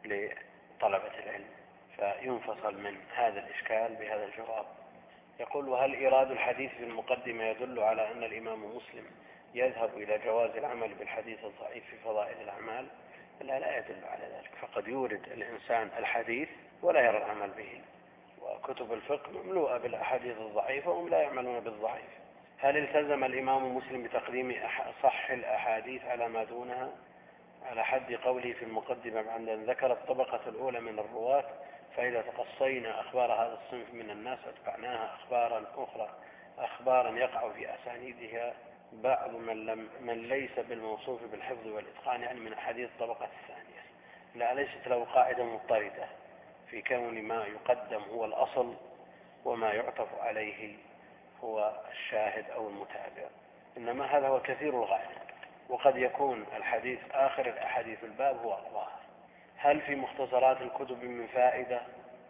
لطلبة العلم، فينفصل من هذا الإشكال بهذا الجواب. يقول: وهل إيراد الحديث في المقدمة يدل على أن الإمام مسلم يذهب إلى جواز العمل بالحديث الضعيف في فضائل الأعمال؟ لا يدل على ذلك، فقد يورد الإنسان الحديث ولا يرى العمل به، وكتب الفقه مملوءة بالأحاديث الضعيفة وهم لا يعملون بالضعيف. هل التزم الإمام مسلم بتقديم صح الأحاديث على ما دونها على حد قوله في المقدمة بعد أن ذكر الطبقة الأولى من الرواة: فإذا تقصينا أخبار هذا الصنف من الناس أتبعناها أخبارا أخرى، أخبارا يقع في أسانيدها بعض من ليس بالموصوف بالحفظ والإتقان، يعني من أحاديث الطبقة الثانية. لا، ليست له قاعدة مضطردة في كون ما يقدم هو الأصل وما يعطف عليه هو الشاهد أو المتابع، إنما هذا هو كثير الغالب، وقد يكون الحديث آخر الأحاديث الباب هو الظاهر. هل في مختصرات الكتب من فائدة؟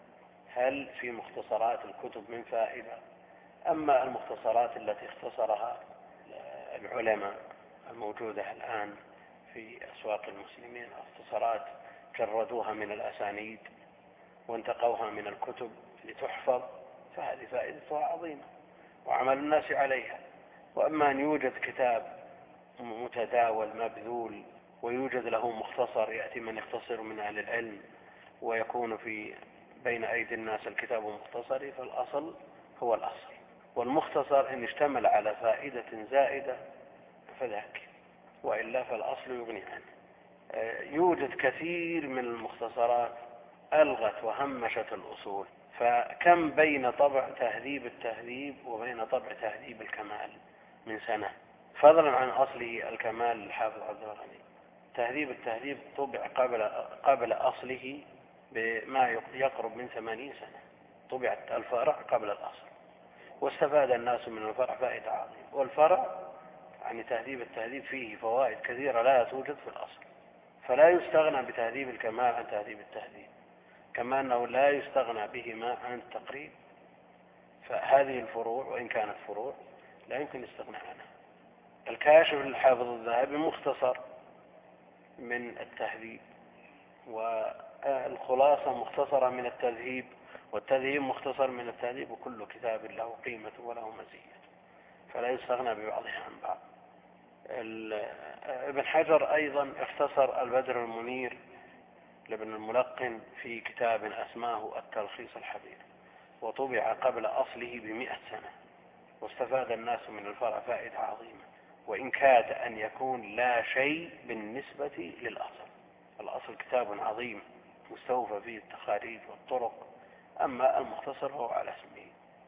هل في مختصرات الكتب من فائدة؟ أما المختصرات التي اختصرها العلماء الموجودة الآن في أسواق المسلمين، اختصارات جردوها من الأسانيد وانتقوها من الكتب لتحفظ، فهذه فائدتها عظيمة وعمل الناس عليها. وأما أن يوجد كتاب متداول مبذول ويوجد له مختصر يأتي من يختصر من أهل العلم ويكون في بين أيدي الناس الكتاب مختصر، فالأصل هو الأصل، والمختصر إن اشتمل على فائدة زائدة فذاك، وإلا فالأصل يغني عنه. يوجد كثير من المختصرات ألغت وهمشت الأصول. فكم بين طبع تهذيب التهذيب وبين طبع تهذيب الكمال من سنة، فضلا عن أصله الكمال للحافظ عبد الغني. تهذيب التهذيب طبع قبل أصله بما يقرب من 80 سنة. طبعت الفرع قبل الأصل، واستفاد الناس من الفرع فائدة عظيمة. والفرع يعني تهذيب التهذيب فيه فوائد كثيرة لا توجد في الأصل، فلا يستغنى بتهذيب الكمال عن تهذيب التهذيب، كما أنه لا يستغنى بهما عن التقريب. فهذه الفروع وإن كانت فروع لا يمكن الاستغناء عنها. الكاشف للحافظ الذهبي مختصر من التهذيب، والخلاصة مختصرة من التذهيب، والتذهيب مختصر من التهذيب، وكل كتاب له قيمة وله مزية، فلا يستغنى ببعضها عن بعض. ابن حجر أيضا اختصر البدر المنير لابن الملقن في كتاب أسماه التلخيص الحبير، وطبع قبل أصله ب100 سنة، واستفاد الناس من الفرع فائدة عظيمة، وإن كاد أن يكون لا شيء بالنسبة للأصل. الأصل كتاب عظيم مستوفى فيه التخاريج والطرق، أما المختصر هو على اسمه.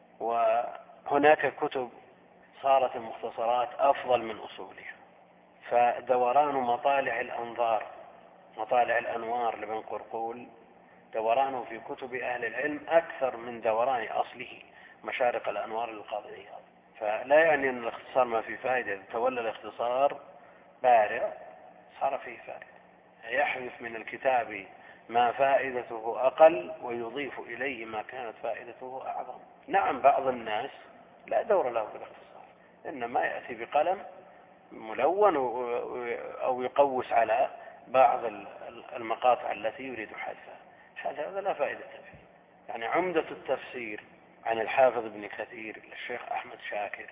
وهناك كتب صارت المختصرات أفضل من أصولها، فدوران مطالع الأنظار، مطالع الأنوار لابن قرقول، دورانه في كتب أهل العلم أكثر من دوران أصله مشارق الأنوار للقاضي عياض. فلا يعني أن الاختصار ما في فائدة، إذا تولى الاختصار بارع صار فيه فائدة، يحذف من الكتاب ما فائدته أقل ويضيف إليه ما كانت فائدته أعظم. نعم بعض الناس لا دور له بالاختصار، إنما يأتي بقلم ملون أو يقوس على بعض المقاطع التي يريد حذفها، هذا لا فائدة فيه. يعني عمدة التفسير عن الحافظ ابن كثير للشيخ أحمد شاكر،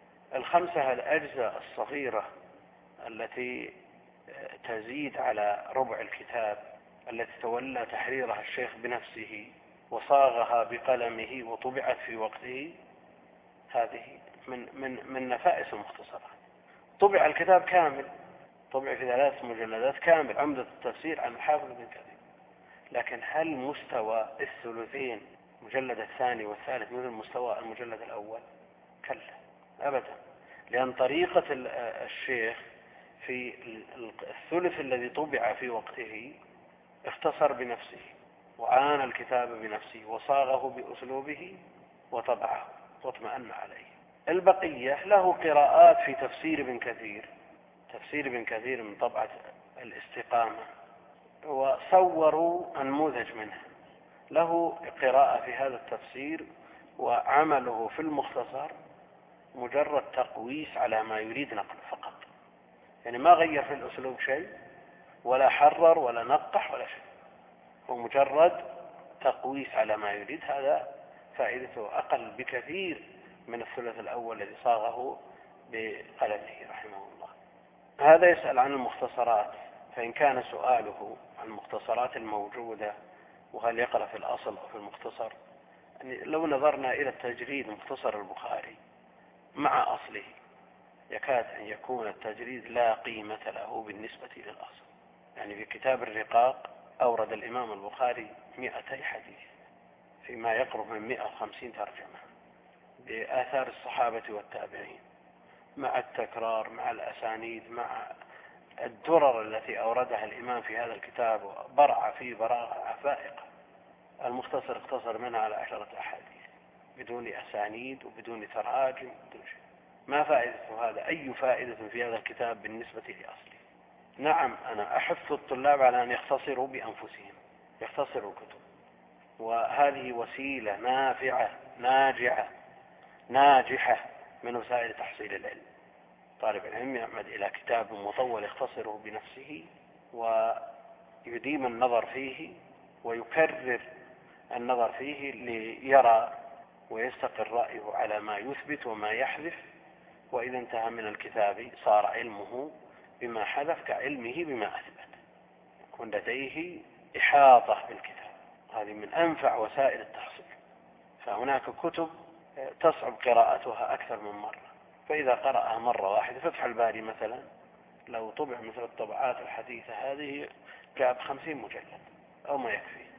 5 الأجزاء الصغيرة التي تزيد على ربع الكتاب، التي تولى تحريرها الشيخ بنفسه وصاغها بقلمه وطبعت في وقته، هذه من نفائس المختصرات. طبع الكتاب كامل، طبع في 3 مجلدات كامل، عمدة التفسير عن الحافظ ابن كثير. لكن هل مستوى الثلثين مجلد الثاني والثالث مثل مستوى المجلد الأول؟ كلا أبدا، لأن طريقة الشيخ في الثلث الذي طبع في وقته اختصر بنفسه وعانى الكتاب بنفسه وصاغه بأسلوبه وطبعه واطمأن عليه. البقية له قراءات في تفسير ابن كثير، تفسير ابن كثير من طبعة الاستقامة، وصوروا نموذج منه، له قراءة في هذا التفسير، وعمله في المختصر مجرد تقويس على ما يريد نقله فقط، يعني ما غير في الأسلوب شيء ولا حرر ولا نقح ولا شيء، هو مجرد تقويس على ما يريد. هذا فائدته أقل بكثير من الثلث الأول الذي صاغه بقلمه رحمه الله. هذا يسأل عن المختصرات، فإن كان سؤاله عن المختصرات الموجودة وهل يقرأ في الأصل أو في المختصر، يعني لو نظرنا إلى التجريد مختصر البخاري مع أصله يكاد أن يكون التجريد لا قيمة له بالنسبة للأصل. يعني في كتاب الرقاق أورد الإمام البخاري 200 حديث فيما يقرب من 150 ترجمة بآثار الصحابة والتابعين، مع التكرار مع الأسانيد مع الدرر التي أوردها الإمام في هذا الكتاب، وبرع فيه براعة فائقة. المختصر اختصر منها على 10 أحاديث بدون أسانيد وبدون تراجم بدون شيء. ما فائدة هذا؟ أي فائدة في هذا الكتاب بالنسبة لأصله؟ نعم أنا أحث الطلاب على أن يختصروا بأنفسهم، يختصروا الكتب، وهذه وسيلة نافعة ناجحة من وسائل تحصيل العلم. طالب العلم يعمد إلى كتاب مطول يختصره بنفسه ويديم النظر فيه ويكرر النظر فيه ليرى ويستقر رأيه على ما يثبت وما يحذف، وإذا انتهى من الكتاب صار علمه بما حذف كعلمه بما أثبت، يكون لديه إحاطة بالكتاب. هذه من أنفع وسائل التحصيل. فهناك كتب تصعب قراءتها أكثر من مرة، فإذا قرأها مرة واحدة، فتح الباري مثلا لو طبع مثل الطبعات الحديثة هذه جاب 50 مجلد أو ما يكفي،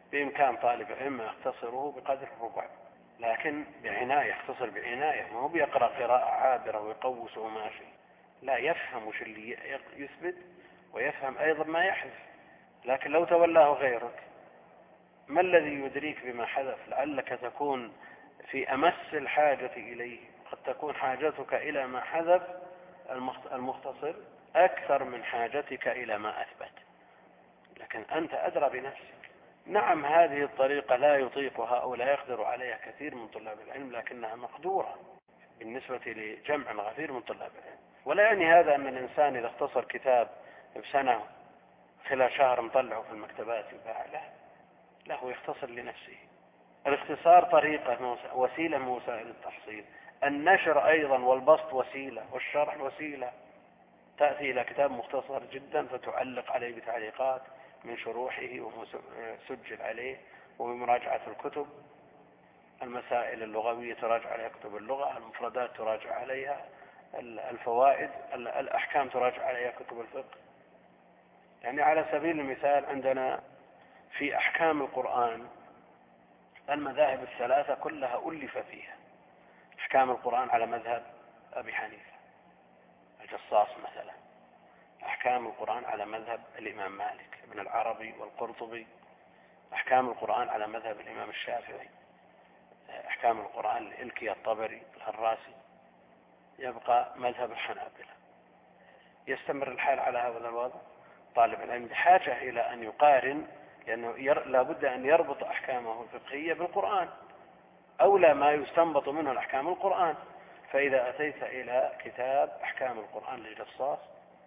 بإمكان طالب العلم يختصره بقدر الربع، لكن بعناية، يختصر بعناية، ما هو بيقرأ قراءة عابرة ويقوس وماشي، لا، يفهم وش اللي يثبت ويفهم أيضا ما يحذف. لكن لو تولاه غيرك، ما الذي يدريك بما حذف؟ لعلك تكون في أمس الحاجة إليه، قد تكون حاجتك إلى ما حذف المختصر أكثر من حاجتك إلى ما أثبت، لكن أنت أدرى بنفسك. نعم، هذه الطريقة لا يطيقها أو لا يقدر عليها كثير من طلاب العلم، لكنها مقدورة بالنسبة لجمع غفير من طلاب العلم. ولا يعني هذا أن الإنسان إذا اختصر كتاب بسنة خلال شهر مطلعه في المكتبات يباع له يختصر لنفسه. الاختصار طريقة، وسيلة من وسائل التحصيل. النشر أيضا والبسط وسيلة، والشرح وسيلة. تأتي إلى كتاب مختصر جدا فتعلق عليه بتعليقات من شروحه وسجل عليه، وبمراجعة الكتب، المسائل اللغوية تراجع عليها كتب اللغة، المفردات تراجع عليها، الفوائد، الأحكام تراجع عليها كتب الفقه. يعني على سبيل المثال عندنا في أحكام القرآن المذاهب الثلاثة كلها ألف فيها. أحكام القرآن على مذهب أبي حنيفة الجصاص مثلا، أحكام القرآن على مذهب الإمام مالك ابن العربي والقرطبي، أحكام القرآن على مذهب الإمام الشافعي، أحكام القرآن الإلكي الطبري الهراسي، يبقى مذهب الحنابلة. يستمر الحال على هذا الوضع. طالب العلم بحاجة إلى أن يقارن، لأنه لابد أن يربط أحكامه الفقهية بالقرآن، أولى ما يستنبط منه الأحكام القرآن. فإذا أتيت إلى كتاب أحكام القرآن للجصاص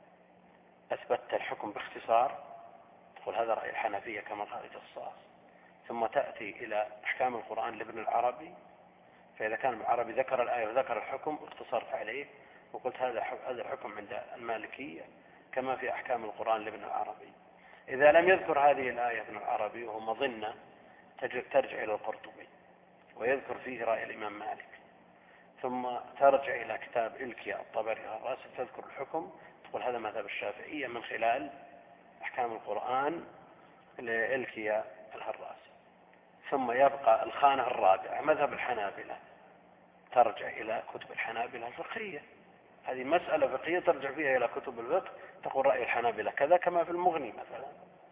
أثبتت الحكم باختصار، تقول هذا رأي الحنفية كما قال الجصاص. ثم تأتي إلى أحكام القرآن لابن العربي، فإذا كان ابن العربي ذكر الآية وذكر الحكم اختصرت عليه وقلت هذا الحكم عند المالكية كما في أحكام القرآن لابن العربي. إذا لم يذكر هذه الآية ابن العربي وهو مظنة ترجع إلى القرطبي ويذكر فيه رأي الإمام مالك، ثم ترجع إلى كتاب إلكي الطبري الهراسي تذكر الحكم، تقول هذا مذهب الشافعية من خلال أحكام القرآن لإلكي الهراسي. ثم يبقى الخانة الرابعة مذهب الحنابلة، ترجع إلى كتب الحنابلة الفقهية. هذه مسألة فقهية ترجع فيها إلى كتب الفقه، تقول رأي الحنابلة كذا كما في المغني مثلا.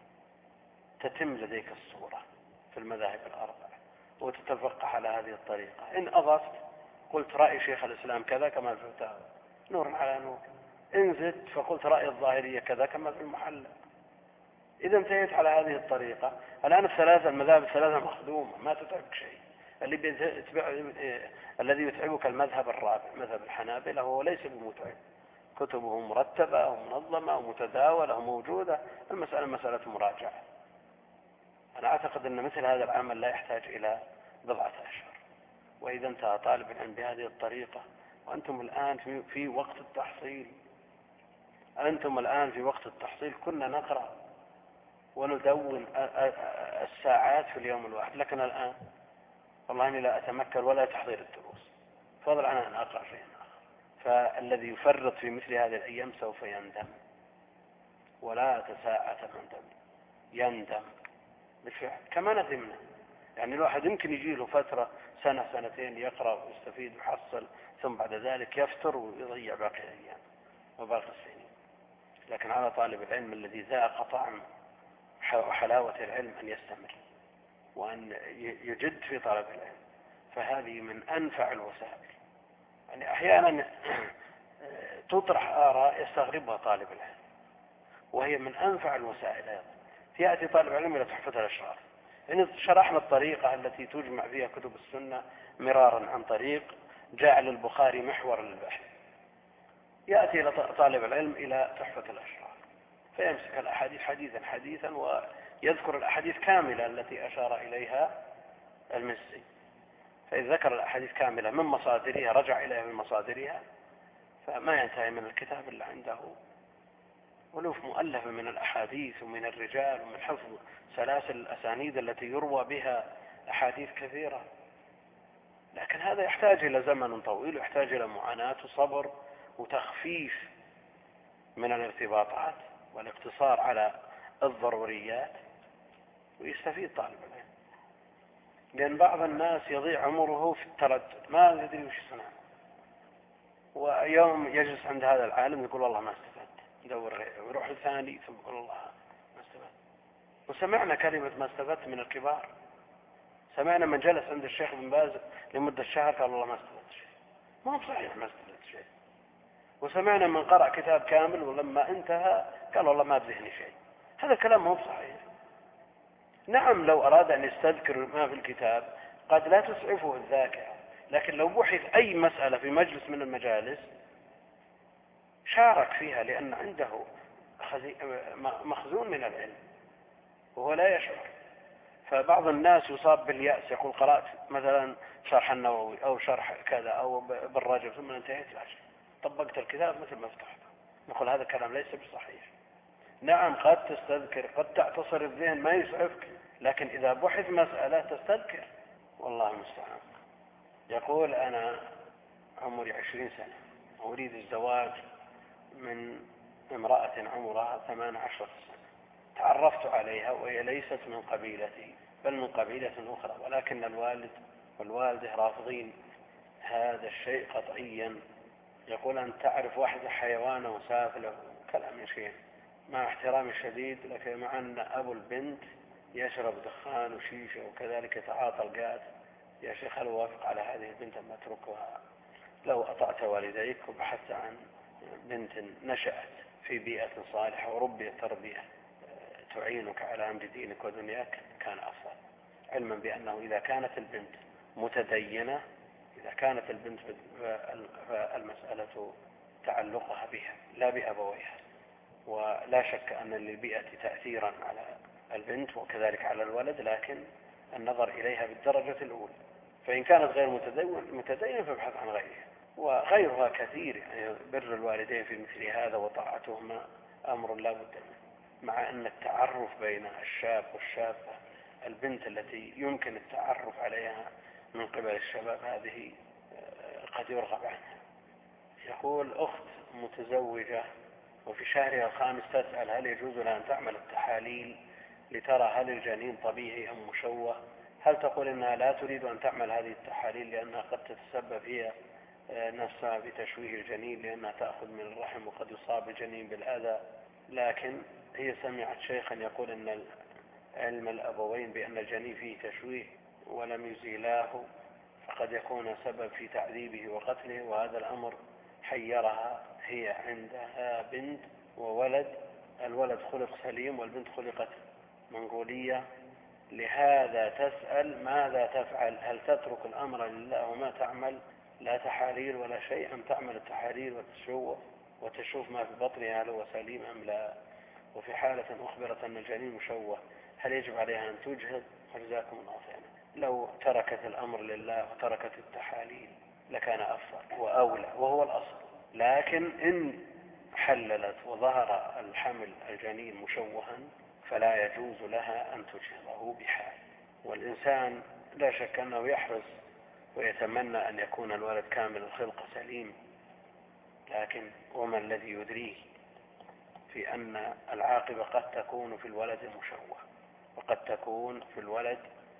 تتم لديك الصورة في المذاهب الأربعة وتتفقه على هذه الطريقة. إن أضفت قلت رأي شيخ الإسلام كذا كما في الفتاوى، نور على نور. إن زدت فقلت رأي الظاهرية كذا كما في المحلى. إذا انتهيت على هذه الطريقة، الآن المذاهب الثلاثة مخدومة، ما تتعبك شيء. الذي يتعبك المذهب الرابع مذهب الحنابلة، هو ليس بمتعب، كتبه مرتبة ومنظمة ومتداولة وموجودة، المسألة مسألة مراجعة. أنا أعتقد أن مثل هذا العمل لا يحتاج إلى بضعة أشهر. وإذا انتهى طالب العلم بهذه الطريقة، وأنتم الآن في وقت التحصيل، كنا نقرأ وندون الساعات في اليوم الواحد، لكن الآن والله أني لا أتمكن ولا تحضير الدروس، فضلا عن أن أقرأ شيئا آخر. فالذي يفرط في مثل هذه الأيام سوف يندم، ولا تساءة ندم، يندم بالفعل كما ندمنا. يعني الواحد يمكن يجي له فترة سنة سنتين يقرأ ويستفيد ويحصل، ثم بعد ذلك يفتر ويضيع باقي الأيام وباقي السنين. لكن على طالب العلم الذي ذاق طعم وحلاوة العلم أن يستمر وأن يجد في طلب العلم، فهذه من أنفع الوسائل. يعني أحيانا تطرح آراء يستغربها طالب العلم، وهي من أنفع الوسائل أيضا. يأتي طالب العلم إلى تحفة الأشراف، يعني شرحنا الطريقة التي تجمع فيها كتب السنة مرارا عن طريق جعل البخاري محور للبحث. يأتي إلى طالب العلم إلى تحفة الأشراف فيمسك الأحاديث حديثا حديثا ويذكر الأحاديث كاملة التي أشار إليها المزي. فإذا ذكر الأحاديث كاملة من مصادرها رجع إليها من مصادرها، فما ينتهي من الكتاب اللي عنده ألوف مؤلفة من الأحاديث ومن الرجال ومن حفظ سلاسل الأسانيد التي يروى بها أحاديث كثيرة. لكن هذا يحتاج إلى زمن طويل، ويحتاج إلى معاناة وصبر وتخفيف من الارتباطات والاقتصار على الضروريات، ويستفيد طالب العلم. لأن بعض الناس يضيع عمره في التردد، ما يدري وش يصنع، ويوم يجلس عند هذا العالم يقول والله ما استفدت، يدور غيره، ويروح الثاني ثم يقول الله ما استفدت. وسمعنا كلمة ما استفدت من الكبار، سمعنا من جلس عند الشيخ بن باز لمدة شهر قال والله ما استفدت شيء، ما هو صحيح ما استفدت شيء. وسمعنا من قرأ كتاب كامل ولما انتهى قال والله ما بذهني شيء. هذا كلام مو صحيح. نعم لو أراد أن يستذكر ما في الكتاب قد لا تسعفه الذاكرة، لكن لو بحث أي مسألة في مجلس من المجالس شارك فيها، لأن عنده مخزون من العلم وهو لا يشعر. فبعض الناس يصاب باليأس، يقول قرأت مثلا شرح النووي أو شرح كذا أو بالرجل ثم انتهيت لا شيء، طبقت الكتاب مثل ما فتحته. نقول هذا الكلام ليس بصحيح. نعم قد تستذكر، قد تعتصر الذهن ما يسعفك، لكن إذا بحث مسألة تستذكر. والله المستعان. يقول أنا عمري 20 سنة أريد الزواج من امرأة عمرها 18 سنة، تعرفت عليها وهي ليست من قبيلتي بل من قبيلة أخرى، ولكن الوالد والوالدة رافضين هذا الشيء قطعيا. يقول أن تعرف واحدة حيوانة وسافلة كلام شيء، مع احترامي الشديد لك، مع أن أبو البنت يشرب دخان وشيشة وكذلك يتعاطى الغاز. يا شيخ هل أوافق على هذه البنت أم أتركها؟ لو أطعت والديك وبحثت عن بنت نشأت في بيئة صالحة وربيت تربية تعينك على أمر دينك ودنياك كان أفضل، علما بأنه إذا كانت البنت متدينة، إذا كانت البنت المسألة تعلقها بها لا بأبويها، ولا شك أن للبيئة تأثيرا على البنت وكذلك على الولد، لكن النظر إليها بالدرجة الأولى. فإن كانت غير متدينة فابحث عن غيرها، وغيرها كثير. يعني بر الوالدين في مثل هذا وطاعتهما أمر لا بد منه، مع أن التعرف بين الشاب والشابة، البنت التي يمكن التعرف عليها من قبل الشباب هذه قد يرغب عنها. يقول أخت متزوجة وفي شهرها الخامس تسأل هل يجوز لها أن تعمل التحاليل لترى هل الجنين طبيعي أم مشوه؟ هل تقول إنها لا تريد أن تعمل هذه التحاليل لأنها قد تتسبب هي نفسها بتشويه الجنين، لأنها تأخذ من الرحم وقد يصاب الجنين بالأذى؟ لكن هي سمعت شيخا يقول إن علم الأبوين بأن الجنين فيه تشويه ولم يزيلاه فقد يكون سبب في تعذيبه وقتله، وهذا الأمر حيرها. هي عندها بنت وولد، الولد خلق سليم والبنت خلقت منغولية، لهذا تسأل ماذا تفعل؟ هل تترك الأمر لله وما تعمل لا تحاليل ولا شيء، أم تعمل التحاليل وتشوف ما في بطنها هل هو سليم أم لا؟ وفي حالة أخبرت أن الجنين مشوه هل يجب عليها أن تجهد؟ جزاكم الله خيرا. لو تركت الأمر لله وتركت التحاليل لكان أفضل وأولى وهو الأصل، لكن إن حللت وظهر الحمل الجنين مشوها فلا يجوز لها أن تجهضه بحال. والإنسان لا شك أنه يحرص ويتمنى أن يكون الولد كامل الخلق سليم، لكن وما الذي يدريه في أن العاقبة قد تكون في الولد المشوه وقد تكون في الولد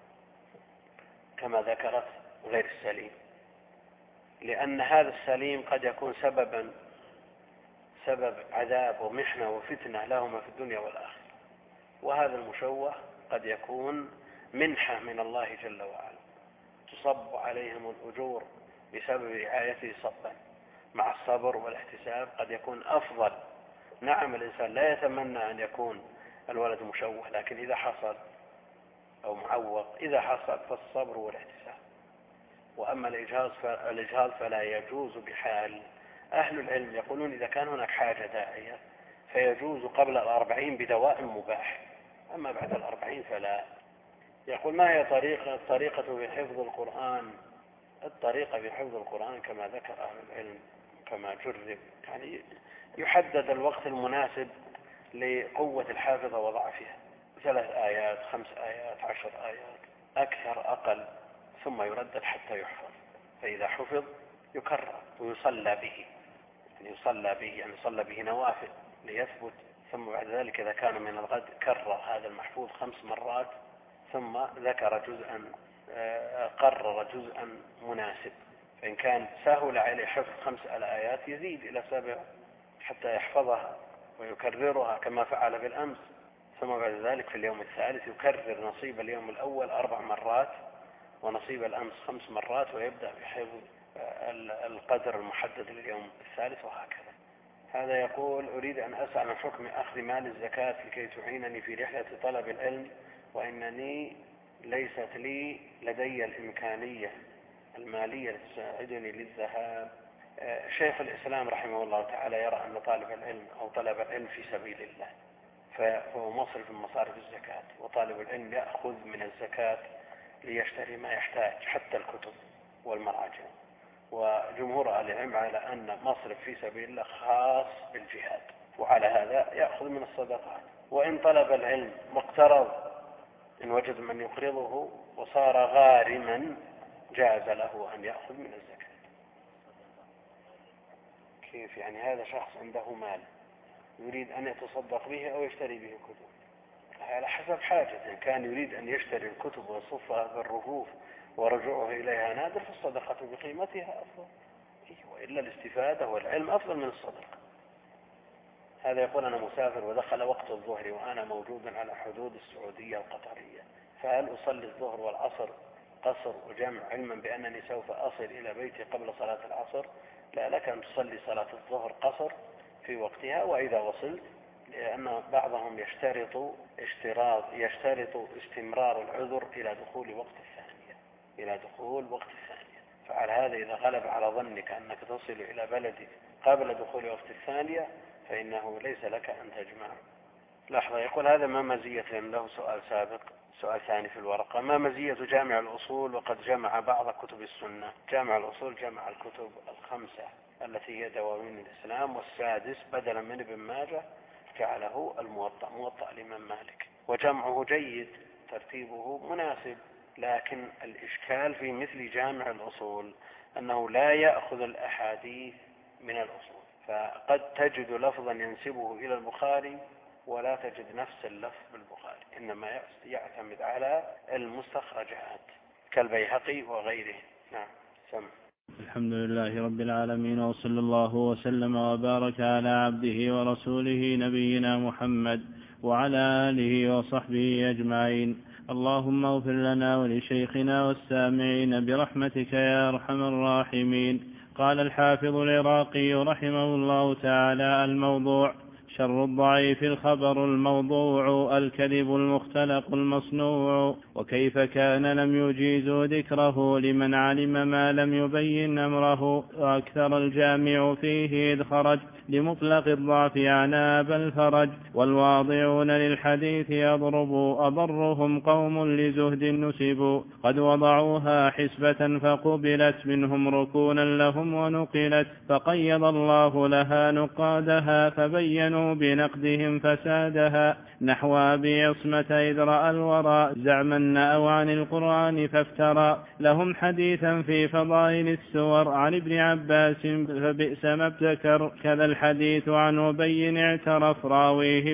كما ذكرت غير السليم، لأن هذا السليم قد يكون سبب عذاب ومحنة وفتنة لهما في الدنيا والآخرة، وهذا المشوه قد يكون منحة من الله جل وعلا تصب عليهم الأجور بسبب رعايته صبا. مع الصبر والاحتساب قد يكون أفضل. نعم الإنسان لا يتمنى أن يكون الولد مشوه، لكن إذا حصل أو معوق إذا حصل فالصبر والاحتساب. وأما الإجهاض فلا يجوز بحال. أهل العلم يقولون إذا كان هناك حاجة داعية فيجوز قبل 40 بدواء مباح، أما بعد 40 فلا. يقول ما هي الطريقة في حفظ القرآن؟ الطريقة في حفظ القرآن كما ذكر أهل العلم كما جرب، يعني يحدد الوقت المناسب لقوة الحافظة وضعفها، 3 آيات 5 آيات 10 آيات أكثر أقل، ثم يردد حتى يحفظ. فإذا حفظ يكرر ويصلى به، يعني يصلى به نوافل ليثبت. ثم بعد ذلك إذا كان من الغد كرر هذا المحفوظ 5 مرات، ثم ذكر جزءا قرر جزءا مناسب، فإن كان سهل عليه حفظ 5 الآيات يزيد إلى 7 حتى يحفظها ويكررها كما فعل بالأمس، ثم بعد ذلك في اليوم الثالث يكرر نصيب اليوم الأول 4 مرات ونصيب الأمس 5 مرات، ويبدأ بحفظ القدر المحدد لليوم الثالث وهكذا. هذا يقول: أريد أن أسأل عن حكم أخذ مال الزكاة لكي تعينني في رحلة طلب العلم، وإنني ليست لدي الإمكانية المالية تساعدني للذهاب. شيخ الإسلام رحمه الله تعالى يرى أن طالب العلم أو طلب العلم في سبيل الله فهو مصرف من مصارف الزكاة، وطالب العلم يأخذ من الزكاة ليشتري ما يحتاج حتى الكتب والمراجع. وجمهور أهل العلم على أن مصرف في سبيل الله خاص بالجهاد، وعلى هذا يأخذ من الصدقات. وإن طلب العلم واقترض إن وجد من يقرضه وصار غارما جاز له أن يأخذ من الزكاة. كيف يعني؟ هذا شخص عنده مال يريد أن يتصدق به أو يشتري به كتب، على حسب حاجته. كان يريد أن يشتري الكتب ويصفها بالرفوف ورجوعه إليها نادر، فالصدقة بقيمتها أفضل، وإلا الاستفادة والعلم أفضل من الصدقة. هذا يقول: أنا مسافر ودخل وقت الظهر وأنا موجود على حدود السعودية القطرية، فهل أصلي الظهر والعصر قصر وجمع علما بأنني سوف أصل إلى بيتي قبل صلاة العصر؟ لا، لك أن تصلي صلاة الظهر قصر في وقتها وإذا وصلت، لأن بعضهم يشترط استمرار العذر إلى دخول وقت الثانية. فعلى هذا إذا غلب على ظنك أنك تصل إلى بلدك قبل دخول وقت الثانية فإنه ليس لك أن تجمع. لحظة، يقول: هذا ما مزية، لأن له سؤال سابق، سؤال ثاني في الورقة: ما مزية جامع الأصول وقد جمع بعض كتب السنة؟ جامع الأصول جمع الكتب 5 التي هي دواوين الإسلام، والسادس بدلا من ابن ماجه جعله الموطأ، موطأ الإمام مالك. وجمعه جيد، ترتيبه مناسب، لكن الإشكال في مثل جامع الأصول أنه لا يأخذ الأحاديث من الأصول، فقد تجد لفظا ينسبه إلى البخاري ولا تجد نفس اللفظ بالبخاري، إنما يعتمد على المستخرجات كالبيهقي وغيره. نعم، سمع. الحمد لله رب العالمين، وصلى الله وسلم وبارك على عبده ورسوله نبينا محمد وعلى آله وصحبه أجمعين. اللهم اغفر لنا ولشيخنا والسامعين برحمتك يا أرحم الراحمين. قال الحافظ العراقي رحمه الله تعالى: الموضوع: شر الضعيف الخبر الموضوع، الكذب المختلق المصنوع. وكيف كان لم يجيزوا ذكره لمن علم ما لم يبين أمره، وأكثر الجامع فيه إذ خرج لمطلق الضعف عناب الفرج. والواضعون للحديث يضربوا، أضرهم قوم لزهد نسبوا، قد وضعوها حسبة فقبلت منهم ركونا لهم ونقلت، فقيض الله لها نقادها فبينوا بنقدهم فسادها، نحو أبي عصمة إذ رأى الورى زعما نأوا عن القرآن فافترى، لهم حديثا في فضائل السور عن ابن عباس فبئس ما ابتكر، كذا الحديث عن أبي اعترف راويه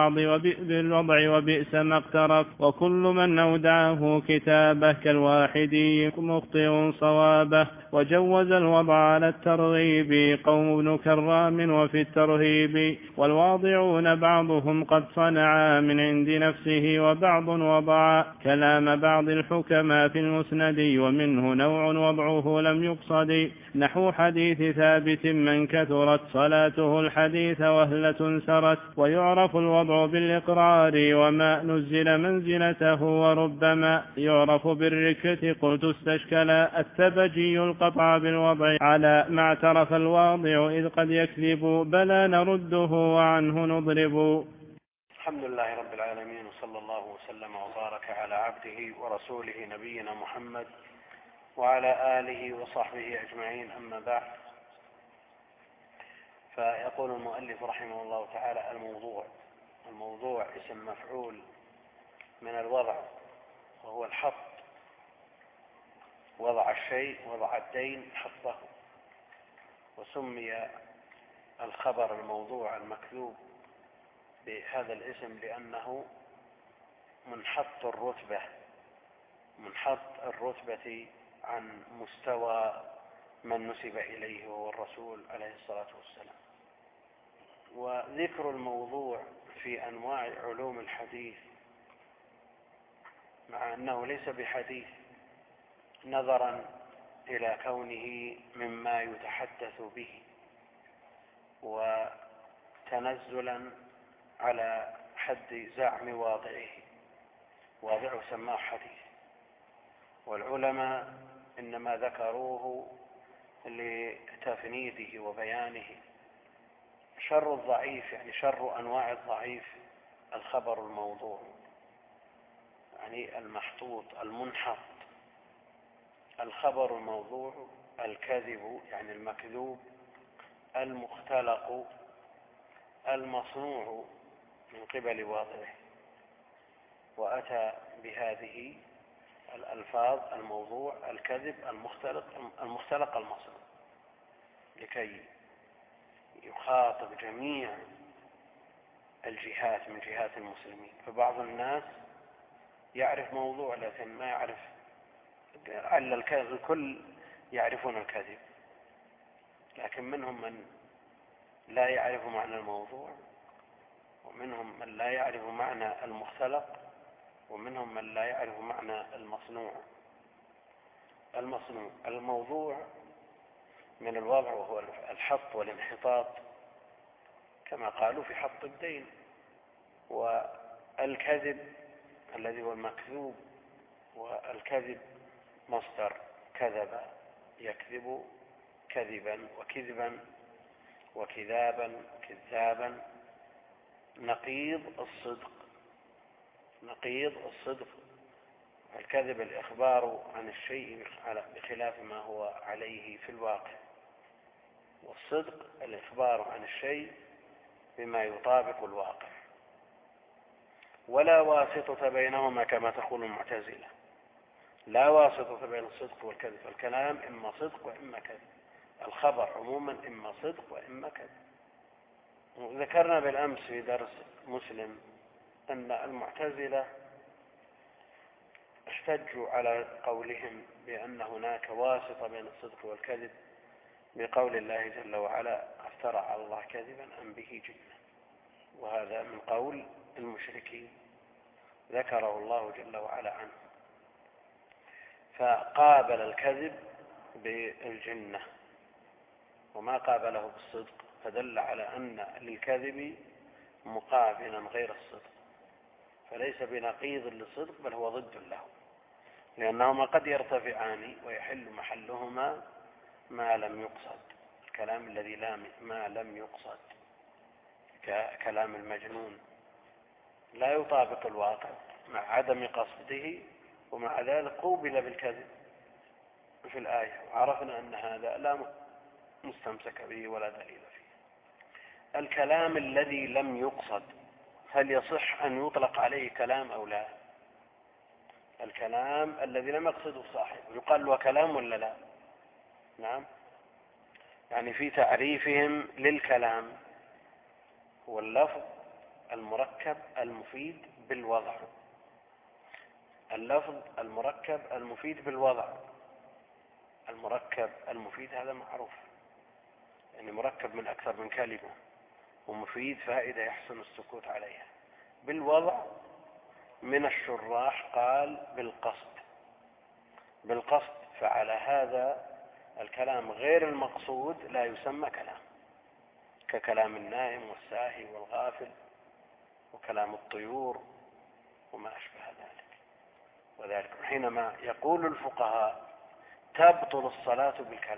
بالوضع وبئس ما اقترف، وكل من أودعه كتابه كالواحدي مخطئ صوابه، وجوز الوضع على الترغيب قوم ابن كرام وفي الترهيب، والواضعون بعضهم قد صنعا من عند نفسه وبعض وضع كلام بعض الحكماء في المسند، ومنه نوع وضعه لم يقصد، نحو حديث ثابت من كثرت صلاته الحديث وهلة سرت، ويعرف الوضع بالإقرار وما نزل منزلته، وربما يعرف بالركة قلت استشكلا الثبجي القطع بالوضع على ما اعترف الواضع إذ قد يكذب بلا نرده وعنه نضرب. الحمد لله رب العالمين، وصلى الله وسلم وبارك على عبده ورسوله نبينا محمد وعلى آله وصحبه أجمعين، أما بعد. فيقول المؤلف رحمه الله تعالى: الموضوع اسم مفعول من الوضع، وهو الحط، وضع الشيء، وضع الدين حطه. وسمي الخبر الموضوع المكذوب بهذا الاسم لأنه منحط الرتبة منحط الرتبة عن مستوى من نسب إليه وهو الرسول عليه الصلاة والسلام. وذكر الموضوع في أنواع علوم الحديث مع أنه ليس بحديث نظرا إلى كونه مما يتحدث به وتنزلا على حد زعم واضعه سماه حديث، والعلماء إنما ذكروه لتفنيده وبيانه. شر الضعيف يعني شر أنواع الضعيف الخبر الموضوع، يعني المحطوط المنحط. الخبر الموضوع الكذب يعني المكذوب، المختلق، المصنوع من قبل واضعه. وأتى بهذه الألفاظ: الموضوع، الكذب، المختلق، المصنوع، لكي يخاطب جميع الجهات من جهات المسلمين. فبعض الناس يعرف موضوع لكن ما يعرف، الكل يعرفون الكذب، لكن منهم من لا يعرف معنى الموضوع، ومنهم من لا يعرف معنى المختلق، ومنهم من لا يعرف معنى المصنوع. الموضوع من الوضع، وهو الحط والانحطاط كما قالوا في حط الدين. والكذب الذي هو المكذوب، والكذب مصدر كذب يكذب كذبا وكذبا وكذابا كذابا. نقيض الصدق. الكذب الإخبار عن الشيء بخلاف ما هو عليه في الواقع، والصدق الإخبار عن الشيء بما يطابق الواقع. ولا واسطة بينهما كما تقول المعتزلة، لا واسطة بين الصدق والكذب. الكلام إما صدق وإما كذب، الخبر عموما إما صدق وإما كذب. ذكرنا بالأمس في درس مسلم أن المعتزلة احتجوا على قولهم بأن هناك واسطة بين الصدق والكذب بقول الله جل وعلا: افترى على الله كذبا أم به جنة. وهذا من قول المشركين ذكره الله جل وعلا عنه، فقابل الكذب بالجنة وما قابله بالصدق، فدل على أن للكذب مقابلا غير الصدق، فليس بنقيض للصدق بل هو ضد له، لأنهما قد يرتفعان ويحل محلهما ما لم يقصد. الكلام الذي ما لم يقصد ككلام المجنون لا يطابق الواقع مع عدم قصده، ومع ذلك قوبل بالكذب في الآية، وعرفنا أن هذا لا مستمسك به ولا دليل فيه. الكلام الذي لم يقصد هل يصح أن يطلق عليه كلام أو لا؟ الكلام الذي لم يقصده صاحبه يقال له كلام ولا لا؟ نعم. يعني في تعريفهم للكلام هو اللفظ المركب المفيد بالوضع. اللفظ المركب المفيد بالوضع. المركب المفيد هذا معروف، يعني مركب من أكثر من كلمة، ومفيد فائدة يحسن السكوت عليها. بالوضع من الشراح قال بالقصد. فعلى هذا الكلام غير المقصود لا يسمى كلام، ككلام النائم والساهي والغافل وكلام الطيور وما أشبه ذلك. وذلك حينما يقول الفقهاء تبطل الصلاة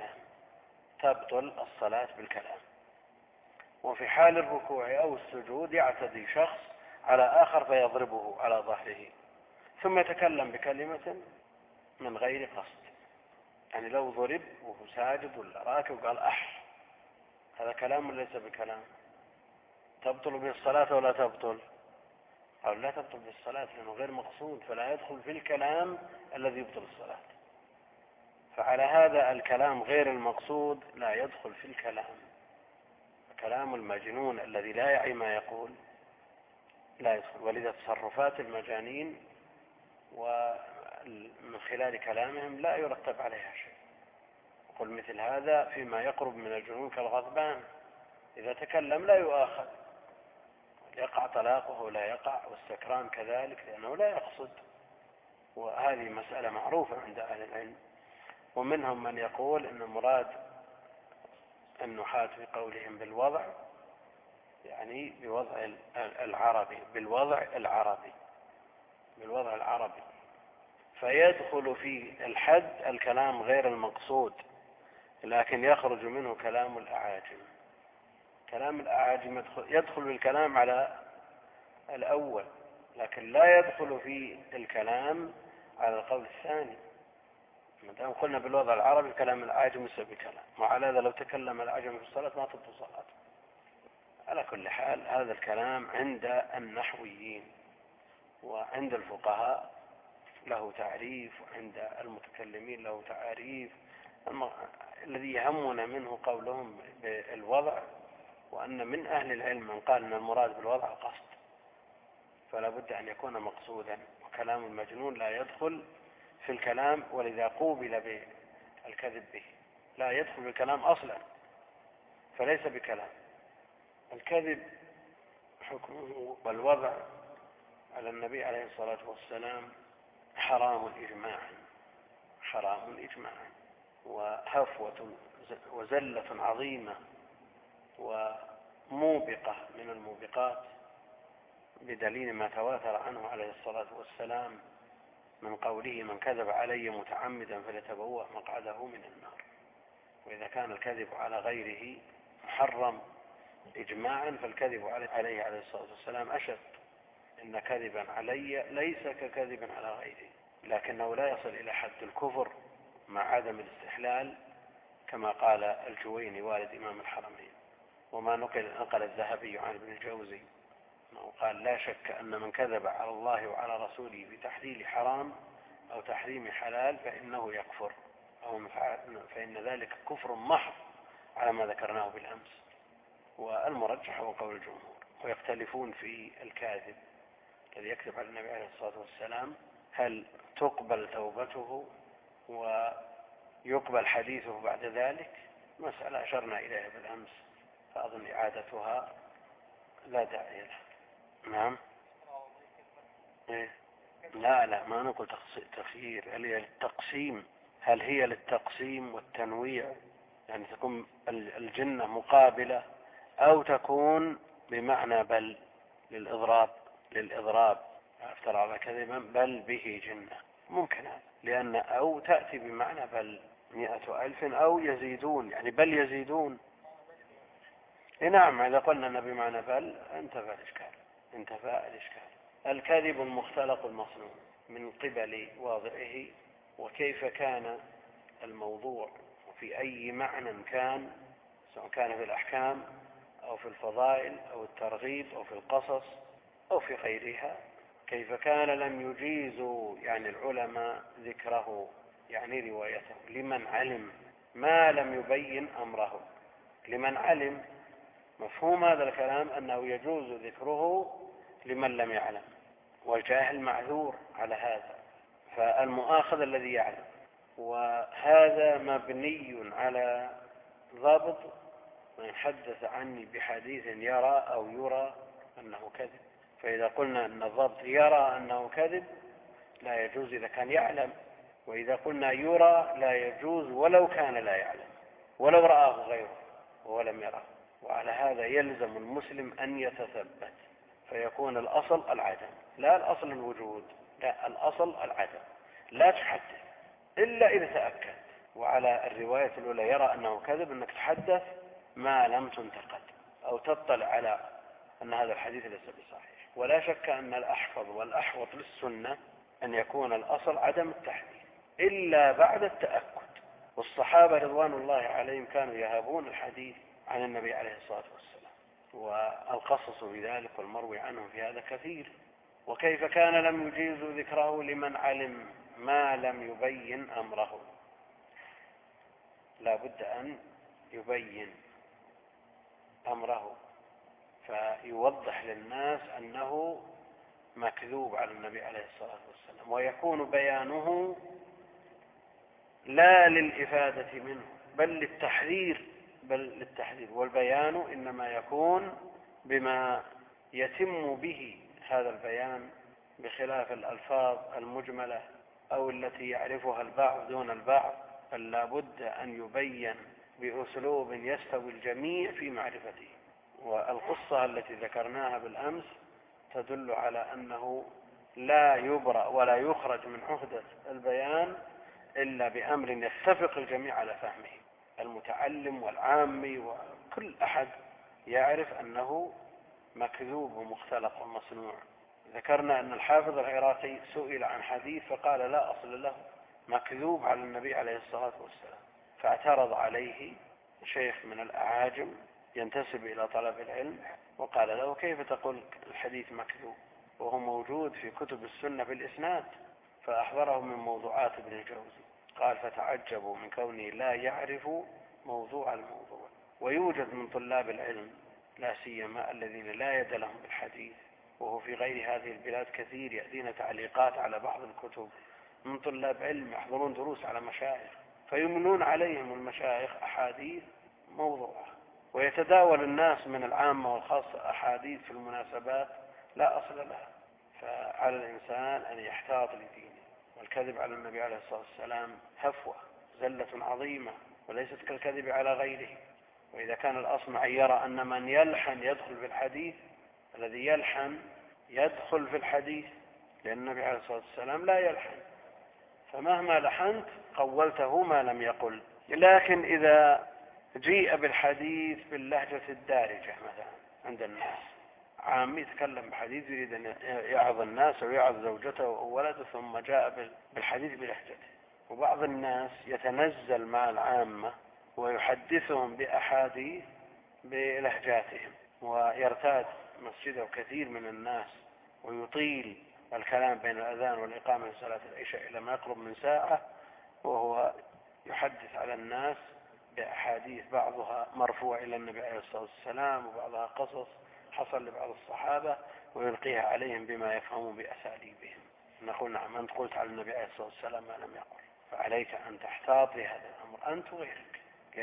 بالكلام، وفي حال الركوع أو السجود يعتدي شخص على آخر فيضربه على ظهره ثم يتكلم بكلمة من غير قصد، يعني لو ضرب وهو ساجد ولا راكب وقال هذا كلام ليس بكلام. تبطل به الصلاة ولا تبطل؟ قالوا لا تبطل بالصلاة لأنه غير مقصود، فلا يدخل في الكلام الذي يبطل الصلاة. فعلى هذا الكلام غير المقصود لا يدخل في الكلام. كلام المجنون الذي لا يعي ما يقول لا يدخل. ولذا تصرفات المجانين من خلال كلامهم لا يرتب عليها شيء. قل مثل هذا فيما يقرب من الجنون كالغضبان، إذا تكلم لا يؤاخذ، يقع طلاقه ولا يقع، والسكران كذلك لأنه لا يقصد. وهذه مسألة معروفة عند أهل العلم. ومنهم من يقول إن مراد النحاة في قولهم بالوضع يعني بوضع العربي، بالوضع العربي، فيدخل في الحد الكلام غير المقصود، لكن يخرج منه كلام الأعاجم. كلام الأعاجم يدخل الكلام على الأول، لكن لا يدخل في الكلام على القول الثاني. ما دام قلنا بالوضع العربي كلام الأعاجم يسوي بكلام، وعلى هذا لو تكلم الأعاجم في الصلاة ما تبطل صلاته. على كل حال هذا الكلام عند النحويين، وعند الفقهاء له تعريف، وعند المتكلمين له تعريف. الذي يهمنا منه قولهم بالوضع، وأن من أهل العلم من قال أن المراد بالوضع القصد، فلا بد أن يكون مقصودا. وكلام المجنون لا يدخل في الكلام، ولذا قوبل بالكذب به، لا يدخل بالكلام أصلا، فليس بكلام. الكذب حكمه والوضع على النبي عليه الصلاة والسلام حرام إجماعا، وهفوة وزلة عظيمة وموبقة من الموبقات، بدليل ما تواتر عنه عليه الصلاة والسلام من قوله: من كذب علي متعمدا فليتبوأ مقعده من النار. وإذا كان الكذب على غيره محرم إجماعا، فالكذب عليه عليه الصلاة والسلام أشد. إن كذبا علي ليس ككذب على غيره، لكنه لا يصل إلى حد الكفر مع عدم الاستحلال، كما قال الجويني والد إمام الحرمين. وما نقل الذهبي عن ابن الجوزي أنه قال: لا شك أن من كذب على الله وعلى رسوله بتحليل حرام أو تحريم حلال فإنه يكفر، فإن ذلك كفر محض على ما ذكرناه بالأمس. والمرجح هو قول الجمهور. ويختلفون في الكاذب الذي يكذب على النبي عليه الصلاة والسلام، هل تقبل توبته ويقبل حديثه بعد ذلك؟ مسألة أشرنا إليها بالأمس، فأظن إعادتها لا داعي لها. نعم. إيه؟ لا ما نقول تخيير، هل هي للتقسيم والتنويع، يعني تكون الجنة مقابلة، أو تكون بمعنى بل للإضراب افترى على كذبا بل به جنة، ممكن هذا، لأن أو تأتي بمعنى بل 100,000 أو يزيدون، يعني بل يزيدون. نعم، إذا قلنا أن بمعنى بل انتفى الإشكال. الكذب المختلق المصنوع من قبل واضعه، وكيف كان الموضوع وفي أي معنى كان، سواء كان في الأحكام أو في الفضائل أو الترغيب أو في القصص أو في غيرها، كيف كان لم يجيزوا يعني العلماء ذكره، يعني روايته لمن علم ما لم يبين أمره. لمن علم، مفهوم هذا الكلام أنه يجوز ذكره لمن لم يعلم، والجاهل معذور على هذا، فالمؤاخذ الذي يعلم. وهذا مبني على ضبط من حدث عني بحديث يرى أو يرى أنه كذب. فإذا قلنا أن الضبط يرى أنه كذب لا يجوز إذا كان يعلم، وإذا قلنا يرى لا يجوز ولو كان لا يعلم، ولو رآه غيره ولم يراه. وعلى هذا يلزم المسلم أن يتثبت، فيكون الأصل العدم، لا الأصل الوجود، لا الأصل العدم، لا تحدث إلا إذا تأكد. وعلى الرواية الأولى يرى أنه كذب، أنك تحدث ما لم تنتقد أو تطلع على أن هذا الحديث ليس بصحيح. ولا شك أن الأحفظ والأحوط للسنة أن يكون الأصل عدم التحديث إلا بعد التأكد. والصحابة رضوان الله عليهم كانوا يهابون الحديث عن النبي عليه الصلاة والسلام، والقصص بذلك والمروي عنهم في هذا كثير. وكيف كان لم يجيزوا ذكره لمن علم ما لم يبين أمره. لا بد أن يبين أمره، فيوضح للناس أنه مكذوب على النبي عليه الصلاة والسلام، ويكون بيانه لا للإفادة منه بل للتحذير، والبيان إنما يكون بما يتم به هذا البيان، بخلاف الألفاظ المجملة أو التي يعرفها البعض دون البعض، بل لا بد أن يبين بأسلوب يستوي الجميع في معرفته. والقصة التي ذكرناها بالأمس تدل على أنه لا يبرأ ولا يخرج من عهدة البيان إلا بأمر يتفق الجميع على فهمه، المتعلم والعامي وكل أحد يعرف أنه مكذوب ومختلق ومصنوع. ذكرنا أن الحافظ العراقي سئل عن حديث فقال لا أصل له، مكذوب على النبي عليه الصلاة والسلام، فاعترض عليه شيخ من الأعاجم ينتسب إلى طلب العلم وقال له كيف تقول الحديث مكذوب وهو موجود في كتب السنة بالإسناد؟ فأحضره من موضوعات ابن الجوزي. قال فتعجبوا من كونه لا يعرف موضوع الموضوع. ويوجد من طلاب العلم لا سيما الذين لا يد لهم بالحديث، وهو في غير هذه البلاد كثير يأتينا تعليقات على بعض الكتب من طلاب علم يحضرون دروس على مشايخ فيمنون عليهم المشايخ أحاديث موضوعة، ويتداول الناس من العامة والخاصة أحاديث في المناسبات لا أصل لها. فعلى الإنسان أن يحتاط لدينه، والكذب على النبي عليه الصلاة والسلام هفوة زلة عظيمة وليست كالكذب على غيره. وإذا كان الأصمعي يرى أن من يلحن يدخل في الحديث، الذي يلحن يدخل في الحديث، لأن النبي عليه الصلاة والسلام لا يلحن، فمهما لحنت قولته ما لم يقل. لكن إذا جيء بالحديث باللهجة الدارجة مثلا عند الناس، عام يتكلم بحديث يريد أن يعظ الناس أو يعظ زوجته أو ولده ثم جاء بالحديث بلهجته، وبعض الناس يتنزل مع العامة ويحدثهم بأحاديث بلهجاتهم، ويرتاد مسجده كثير من الناس ويطيل الكلام بين الأذان والإقامة لصلاة العشاء إلى ما يقرب من ساعة، وهو يحدث على الناس بأحاديث بعضها مرفوع إلى النبي عليه الصلاة والسلام وبعضها قصص حصل لبعض الصحابة ويلقيها عليهم بما يفهمون بأساليبهم. نقول نعم أنت قلت على النبي عليه الصلاة والسلام ما لم يقل، فعليك أن تحتاط لهذا الأمر أنت وغيرك،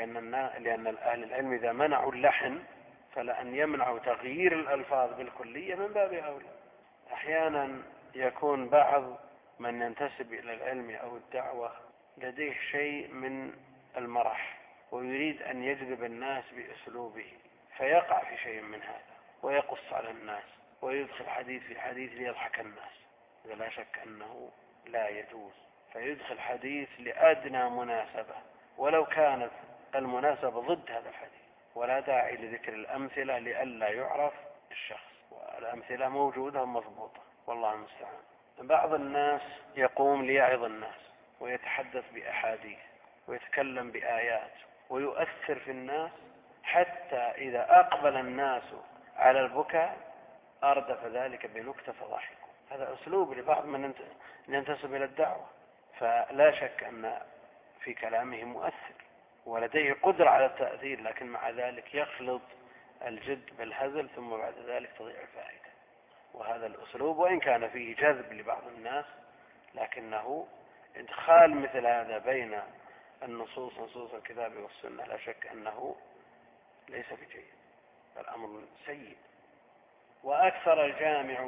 لأن أهل العلم إذا منعوا اللحن فلأن يمنعوا تغيير الألفاظ بالكلية من باب أولى. أحيانا يكون بعض من ينتسب إلى العلم أو الدعوة لديه شيء من المرح ويريد أن يجذب الناس بأسلوبه، فيقع في شيء من هذا ويقص على الناس ويدخل حديث في حديث ليضحك الناس. إذا لا شك أنه لا يجوز، فيدخل حديث لأدنى مناسبة ولو كانت المناسبة ضد هذا الحديث، ولا داعي لذكر الأمثلة لئلا يعرف الشخص، والأمثلة موجودة مضبوطة والله المستعان. بعض الناس يقوم ليعظ الناس ويتحدث بأحاديث ويتكلم بآيات ويؤثر في الناس حتى إذا أقبل الناس على البكاء أردف ذلك بنكتة فضحكوا. هذا أسلوب لبعض من ينتسب إلى الدعوة، فلا شك أن في كلامه مؤثر ولديه قدرة على التأثير، لكن مع ذلك يخلط الجد بالهزل ثم بعد ذلك تضيع الفائدة. وهذا الأسلوب وإن كان فيه جذب لبعض الناس لكنه إدخال مثل هذا بين النصوص نصوص الكتاب والسنة لا شك أنه ليس بجيد، الأمر سيء. وأكثر الجامع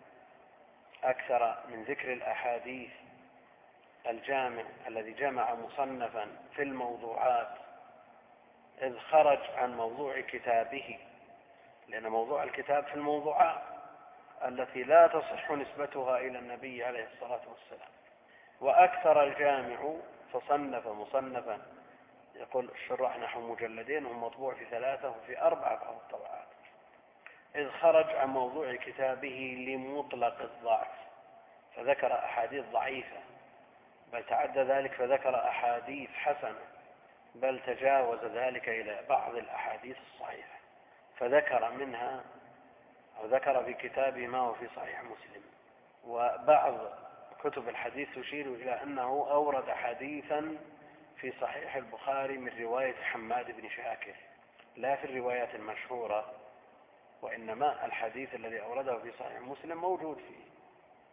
أكثر من ذكر الأحاديث الجامع الذي جمع مصنفا في الموضوعات إذ خرج عن موضوع كتابه، لأن موضوع الكتاب في الموضوعات التي لا تصح نسبتها إلى النبي عليه الصلاة والسلام. وأكثر الجامع فصنف مصنفا يقول الشراح نحو مجلدين ومطبوع في 3 وفي 4 بعض الطبعات، إذ خرج عن موضوع كتابه لمطلق الضعف فذكر أحاديث ضعيفة، بل تعدى ذلك فذكر أحاديث حسنة، بل تجاوز ذلك إلى بعض الأحاديث الصحيحة، فذكر منها أو ذكر في كتابه ما هو في صحيح مسلم. وبعض كتب الحديث تشير إلى أنه أورد حديثا في صحيح البخاري من رواية حماد بن شاكر لا في الروايات المشهورة، وإنما الحديث الذي أورده في صحيح مسلم موجود فيه.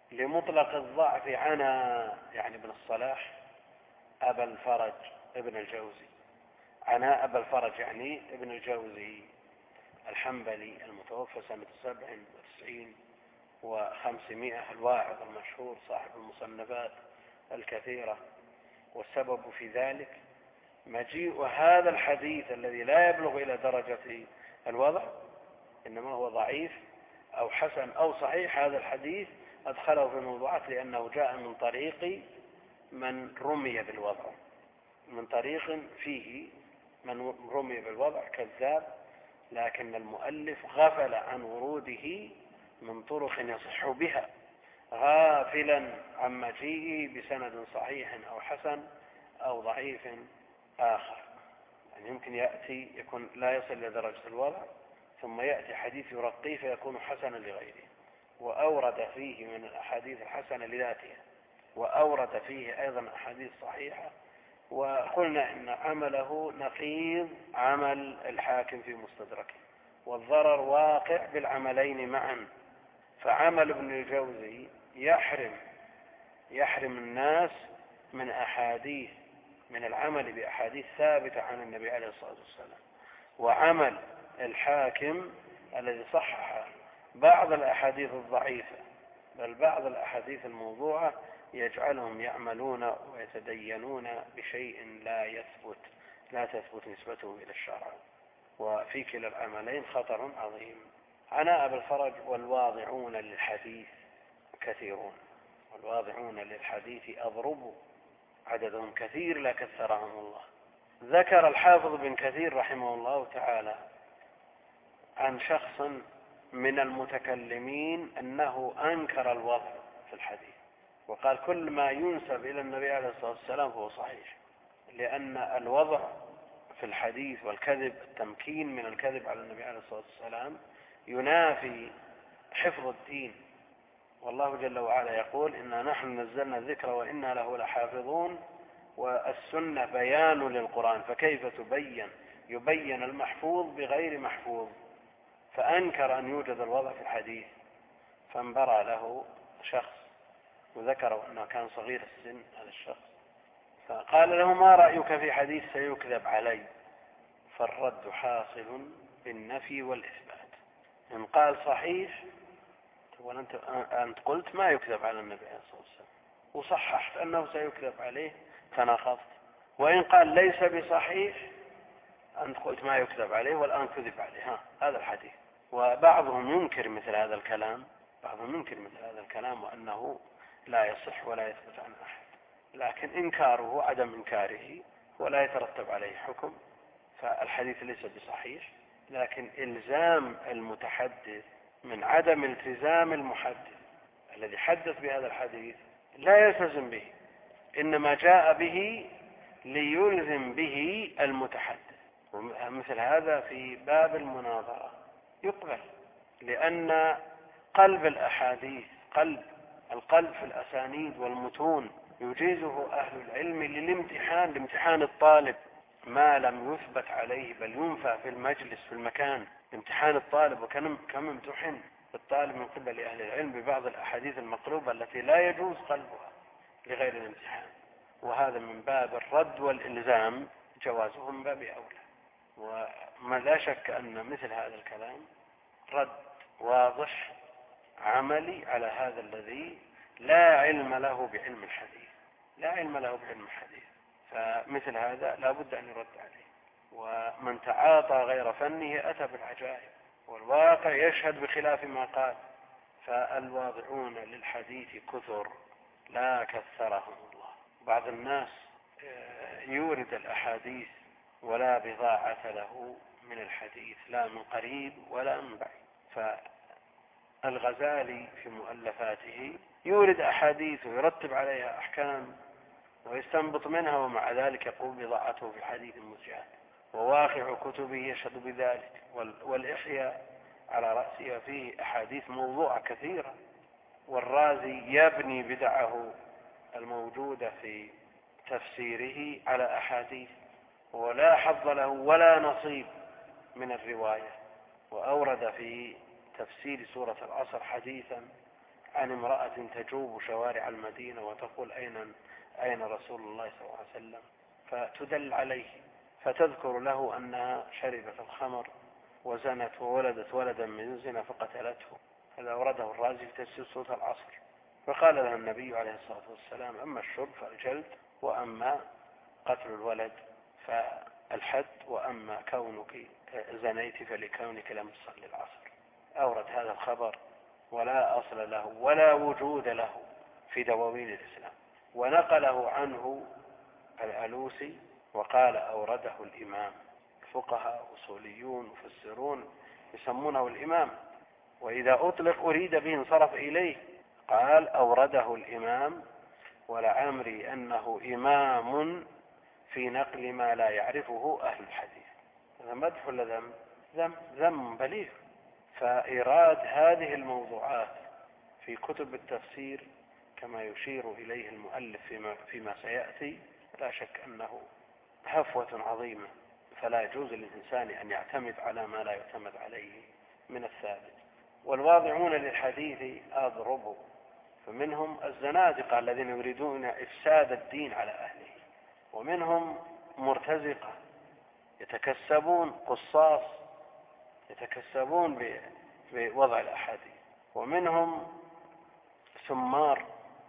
لمطلق الضعف عنا يعني ابن الصلاح أبا الفرج ابن الجوزي، عنا أبا الفرج يعني ابن الجوزي الحنبلي المتوفى سنة 97 و500، الواعظ المشهور صاحب المصنفات الكثيرة. والسبب في ذلك مجيء هذا الحديث الذي لا يبلغ إلى درجة الوضع، إنما هو ضعيف أو حسن أو صحيح. هذا الحديث أدخله في الموضوعات لأنه جاء من طريق من رمي بالوضع، من طريق فيه من رمي بالوضع كذاب، لكن المؤلف غفل عن وروده من طرق يصح بها، غافلا عن مجيئه بسند صحيح أو حسن أو ضعيف آخر. يعني يمكن يأتي يكون لا يصل إلى درجة الوضع، ثم يأتي حديث يرقيه فيكون حسنا لغيره، وأورد فيه من الأحاديث الحسنة لذاتها، وأورد فيه أيضا أحاديث صحيحة. وقلنا إن عمله نقيض عمل الحاكم في مستدركه، والضرر واقع بالعملين معا. فعمل ابن الجوزي يحرم الناس من أحاديث، من العمل بأحاديث ثابتة عن النبي عليه الصلاة والسلام، وعمل الحاكم الذي صحح بعض الأحاديث الضعيفة بل بعض الأحاديث الموضوعة يجعلهم يعملون ويتدينون بشيء لا تثبت نسبته إلى الشرع. وفي كلا العملين خطر عظيم. عنا أبا الفرج والواضعون للحديث كثيرون، والواضعون للحديث أضربوا، عددهم كثير لا كثرهم الله. ذكر الحافظ بن كثير رحمه الله تعالى عن شخص من المتكلمين أنه أنكر الوضع في الحديث، وقال كل ما ينسب إلى النبي عليه الصلاة والسلام فهو صحيح، لأن الوضع في الحديث والكذب، التمكين من الكذب على النبي عليه الصلاة والسلام، ينافي حفظ الدين. والله جل وعلا يقول إنا نحن نزلنا الذكر وإنا له لحافظون، والسنة بيان للقرآن، فكيف يبين المحفوظ بغير محفوظ. فأنكر أن يوجد الوضع في الحديث، فانبرى له شخص وذكروا أنه كان صغير السن هذا الشخص، فقال له ما رأيك في حديث سيكذب علي؟ فالرد حاصل بالنفي والإثبات. إن قال صحيح أنت قلت ما يكذب على النبي عليه الصلاة والسلام وصححت أنه سيكذب عليه فناقضت، وإن قال ليس بصحيح أنت قلت ما يكذب عليه والآن كذب عليه. هذا الحديث. وبعضهم ينكر مثل هذا الكلام، وأنه لا يصح ولا يثبت عن أحد، لكن إنكاره عدم إنكاره ولا يترتب عليه حكم، فالحديث ليس بصحيح. لكن إلزام المتحدث من عدم التزام المحدث الذي حدث بهذا الحديث لا يلتزم به، إنما جاء به ليلزم به المتحدث. ومثل هذا في باب المناظرة يقبل، لأن قلب الأحاديث القلب في الأسانيد والمتون يجيزه أهل العلم لامتحان الطالب ما لم يثبت عليه، بل ينفى في المجلس في المكان امتحان الطالب. وكم امتحن الطالب من قبل أهل العلم ببعض الأحاديث المقلوبة التي لا يجوز قلبها لغير الامتحان. وهذا من باب الرد والإلزام، جوازه من باب أولى. وما لا شك أن مثل هذا الكلام رد واضح عملي على هذا الذي لا علم له بعلم الحديث، فمثل هذا لا بد أن يرد عليه. ومن تعاطى غير فنه أتى بالعجائب، والواقع يشهد بخلاف ما قال. فالواضعون للحديث كثر لا كثرهم الله. بعض الناس يورد الأحاديث ولا بضاعة له من الحديث، لا من قريب ولا من بعيد. فالغزالي في مؤلفاته يورد أحاديث ويرتب عليها أحكام ويستنبط منها، ومع ذلك يقول بضاعته في حديث مزجاة. وواقع كتبه يشهد بذلك، والإحياء على رأسها فيه أحاديث موضوعة كثيرة. والرازي يبني بدعه الموجودة في تفسيره على أحاديث، ولا حظ له ولا نصيب من الرواية. وأورد في تفسير سورة العصر حديثا عن امرأة تجوب شوارع المدينة وتقول أين رسول الله صلى الله عليه وسلم، فتدل عليه، فتذكر له أنها شربت الخمر وزنت وولدت ولدا من الزنا فقتلته. هذا أورده الرازي في تفسير سورة العصر. فقال لها النبي عليه الصلاة والسلام: أما الشرب فالجلد، وأما قتل الولد فالحد، وأما كونك زنيت فلكونك لم تصلي العصر. أورد هذا الخبر ولا أصل له ولا وجود له في دواوين الإسلام، ونقله عنه الألوسي وقال أورده الإمام. فقهاء أصوليون مفسرون يسمونه الإمام، وإذا أطلق أريد به انصرف إليه. قال أورده الإمام ولعمري أنه إمام في نقل ما لا يعرفه أهل الحديث. هذا مدح ولا ذم؟ ذم بليغ. فإيراد هذه الموضوعات في كتب التفسير كما يشير إليه المؤلف فيما سيأتي لا شك أنه هفوة عظيمة، فلا يجوز للإنسان أن يعتمد على ما لا يعتمد عليه من الثابت. والواضعون للحديث أضربوا، فمنهم الزنادقة الذين يريدون إفساد الدين على أهله، ومنهم مرتزقة يتكسبون قصاص يتكسبون بوضع الأحاديث، ومنهم سمار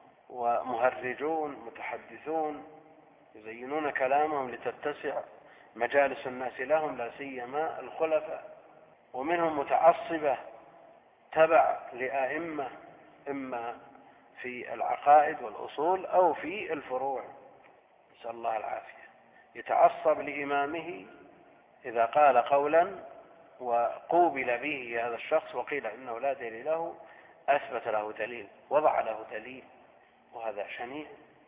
ومهرجون متحدثون يزينون كلامهم لتتسع مجالس الناس لهم لا سيما الخلفاء، ومنهم متعصبة تبع لأئمة إما في العقائد والأصول أو في الفروع، نسأل الله العافية. يتعصب لإمامه إذا قال قولا وقوبل به هذا الشخص وقيل إنه لا دليل له، أثبت له دليل، وضع له دليل، وهذا شنيع.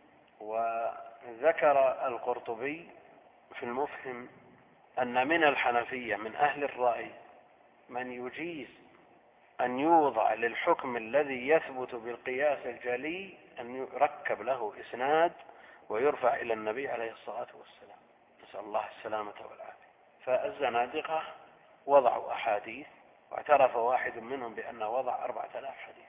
وذكر القرطبي في المفهم أن من الحنفية من أهل الرأي من يجيز أن يوضع للحكم الذي يثبت بالقياس الجلي أن يركب له إسناد ويرفع إلى النبي عليه الصلاة والسلام، نسأل الله السلامة والعافية. فالزنادقة وضعوا أحاديث، واعترف واحد منهم بأنه وضع 4000 حديث.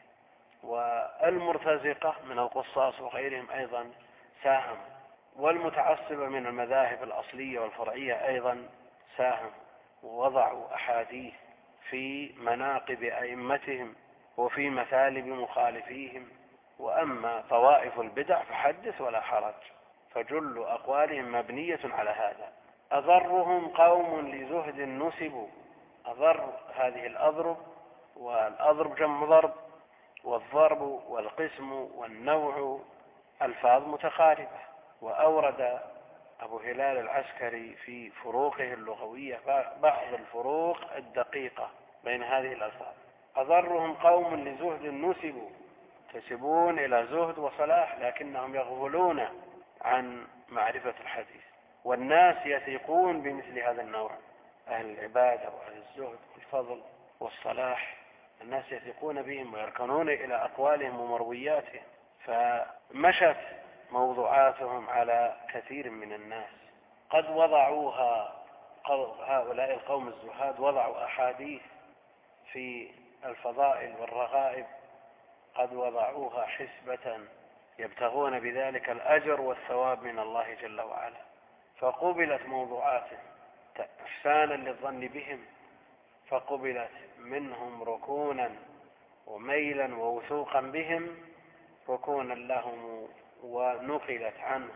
والمرتزقة من القصاص وغيرهم أيضا ساهم، والمتعصبة من المذاهب الأصلية والفرعية أيضا ساهم، ووضعوا أحاديث في مناقب أئمتهم وفي مثالب مخالفيهم. وأما طوائف البدع فحدث ولا حرج، فجل أقوالهم مبنية على هذا. أضرهم قوم لزهد نسبوا. أضر هذه الأضرب، والأضرب جمع ضرب، والضرب والقسم والنوع ألفاظ متقاربة. وأورد أبو هلال العسكري في فروقه اللغوية بعض الفروق الدقيقة بين هذه الألفاظ. أضرهم قوم لزهد نسبوا، تسبون إلى زهد وصلاح لكنهم يغفلون عن معرفة الحديث. والناس يثقون بمثل هذا النوع، أهل العبادة وأهل الزهد والفضل والصلاح، الناس يثقون بهم ويركنون إلى أقوالهم ومروياتهم. فمشت موضوعاتهم على كثير من الناس. قد وضعوها هؤلاء القوم الزهاد، وضعوا أحاديث في الفضائل والرغائب، قد وضعوها حسبة يبتغون بذلك الأجر والثواب من الله جل وعلا، فقبلت موضوعاتهم إحسانا للظن بهم، فقبلت منهم ركونا وميلا ووثوقا بهم ركونا لهم، ونقلت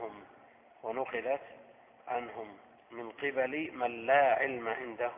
عنهم من قبل من لا علم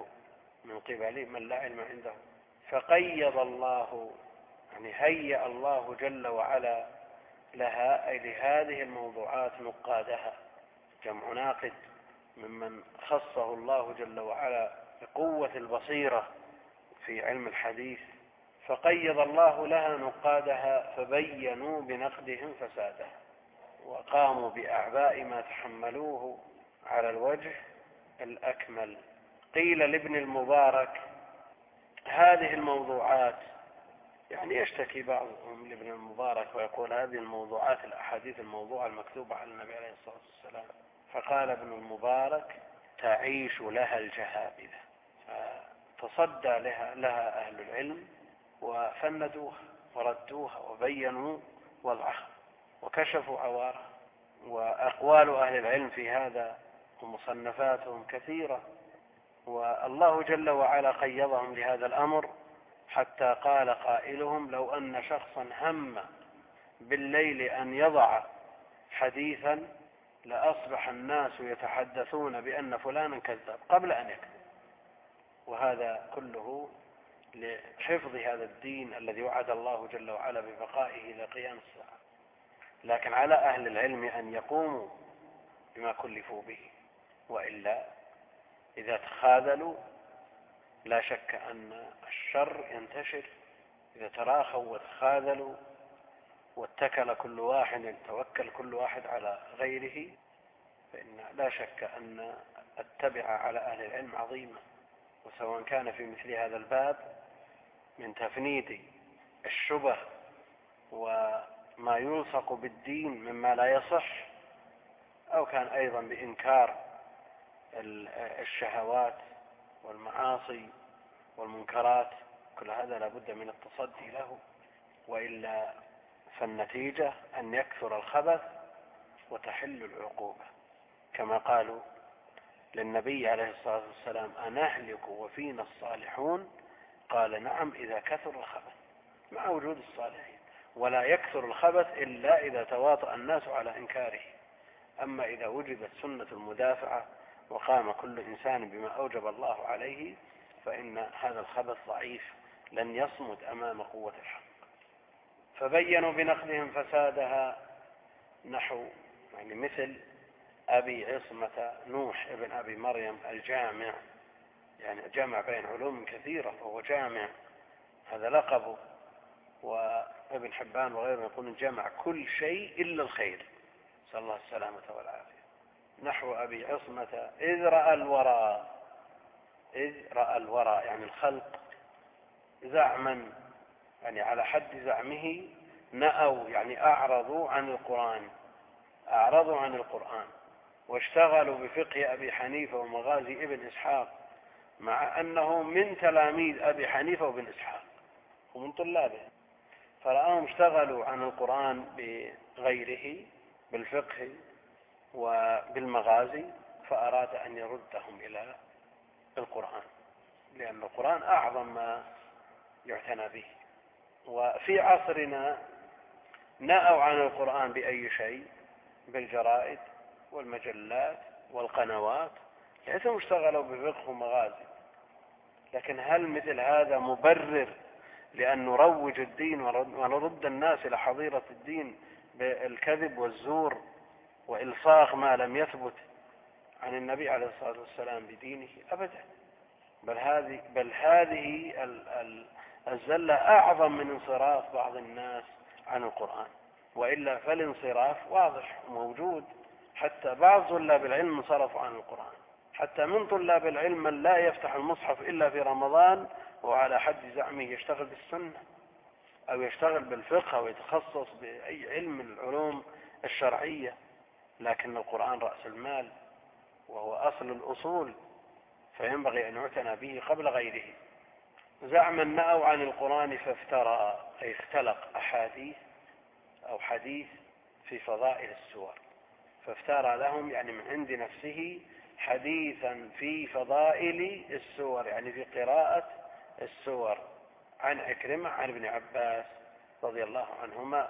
عنده، فقيض الله، يعني هيأ الله جل وعلا لها، أي لهذه الموضوعات نقادها، جمع ناقد ممن خصه الله جل وعلا بقوة البصيرة في علم الحديث. فقيض الله لها نقادها فبينوا بنقدهم فسادها، وقاموا بأعباء ما تحملوه على الوجه الأكمل. قيل لابن المبارك هذه الموضوعات، يعني يشتكي بعضهم لابن المبارك ويقول هذه الموضوعات الأحاديث الموضوعة المكتوبة على النبي عليه الصلاة والسلام، فقال ابن المبارك تعيش لها الجهابذة، فتصدى لها أهل العلم وفندوها وردوها وبينوا وضعها وكشفوا عوارها. وأقوال أهل العلم في هذا ومصنفاتهم كثيرة، والله جل وعلا قيضهم لهذا الأمر حتى قال قائلهم: لو أن شخصا هم بالليل أن يضع حديثا لأصبح الناس يتحدثون بأن فلانا كذاب قبل أن يكذب. وهذا كله لحفظ هذا الدين الذي وعد الله جل وعلا ببقائه إلى قيام الساعة. لكن على أهل العلم أن يقوموا بما كلفوا به، وإلا إذا تخاذلوا لا شك أن الشر ينتشر. إذا تراخوا وتخاذلوا واتكل كل واحد توكل كل واحد على غيره، فإن لا شك أن التبعة على أهل العلم عظيمة. وسواء كان في مثل هذا الباب من تفنيد الشبه وما يلصق بالدين مما لا يصح، أو كان أيضا بإنكار الشهوات والمعاصي والمنكرات، كل هذا لابد من التصدي له، وإلا فالنتيجة أن يكثر الخبث وتحل العقوبة. كما قالوا للنبي عليه الصلاة والسلام: أنهلك وفينا الصالحون؟ قال: نعم، إذا كثر الخبث، مع وجود الصالحين. ولا يكثر الخبث إلا إذا تواطأ الناس على إنكاره. أما إذا وجدت سنة المدافعة وقام كل إنسان بما أوجب الله عليه، فإن هذا الخبث ضعيف لن يصمد أمام قوة الحق. فبينوا بنقلهم فسادها، نحو يعني مثل أبي عصمة نوح ابن أبي مريم الجامع، يعني جمع بين علوم كثيرة وهو جامع، هذا لقبه. وابن حبان وغيره يقولون جمع كل شيء إلا الخير، نسأل الله السلامة والعافية. نحو أبي عصمة إذ رأى الورى يعني الخلق زعما، يعني على حد زعمه، نأوا يعني أعرضوا عن القرآن واشتغلوا بفقه أبي حنيفة ومغازي ابن إسحاق، مع أنه من تلاميذ أبي حنيفة وابن إسحاق ومن طلابه، فرآهم اشتغلوا عن القرآن بغيره بالفقه وبالمغازي، فأراد أن يردهم إلى القرآن، لأن القرآن أعظم ما يعتنى به. وفي عصرنا نأوا عن القرآن بأي شيء، بالجرائد والمجلات والقنوات، ليسوا اشتغلوا بفقه ومغازي. لكن هل مثل هذا مبرر لأن نروج الدين ونرد الناس إلى حظيرة الدين بالكذب والزور وإلصاق ما لم يثبت عن النبي عليه الصلاة والسلام بدينه؟ أبدا. بل هذه الزلة أعظم من انصراف بعض الناس عن القرآن. وإلا فالانصراف واضح موجود، حتى بعض طلاب العلم انصرفوا عن القرآن، حتى من طلاب العلم من لا يفتح المصحف إلا في رمضان وعلى حد زعمه يشتغل بالسنة أو يشتغل بالفقه أو يتخصص بأي علم من العلوم الشرعية. لكن القرآن رأس المال وهو أصل الأصول، فينبغي أن يعتنى به قبل غيره. زعما نأوا عن القرآن فافترى، أي اختلق أحاديث أو حديث في فضائل السور، فافترى لهم يعني من عند نفسه حديثا في فضائل السور، يعني في قراءة السور، عن عكرمة عن ابن عباس رضي الله عنهما.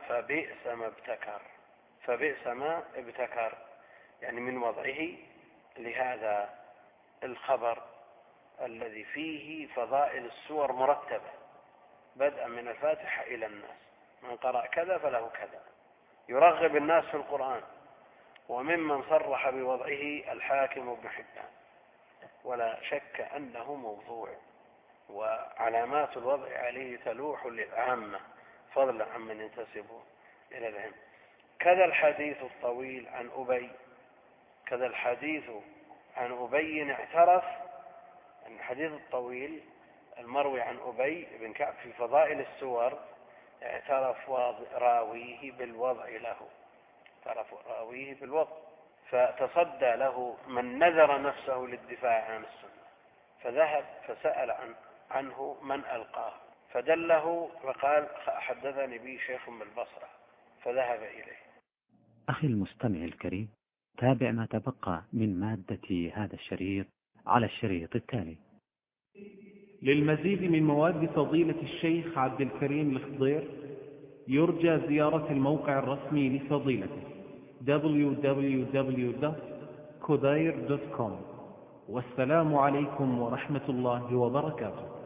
فبئس ما ابتكر يعني من وضعه لهذا الخبر الذي فيه فضائل السور مرتبة بدءا من الفاتحة إلى الناس، من قرأ كذا فله كذا، يرغب الناس في القرآن. وممن صرح بوضعه الحاكم وابن حبان، ولا شك أنه موضوع، وعلامات الوضع عليه تلوح للعامة فضلا عمن ينتسب إلى العلم. كذا الحديث الطويل عن أبي اعترف أن الحديث الطويل المروي عن أبي بن كعب في فضائل السور اعترف راويه بالوضع فتصدى له من نذر نفسه للدفاع عن السنة، فذهب فسأل عنه من ألقاه، فدله فقال حدثني به شيخ بالبصرة، فذهب إليه. أخي المستمع الكريم، تابع ما تبقى من مادة هذا الشريط على الشريط التالي. للمزيد من مواد فضيلة الشيخ عبد الكريم الخضير يرجى زيارة الموقع الرسمي لفضيلته www.khudair.com. والسلام عليكم ورحمة الله وبركاته.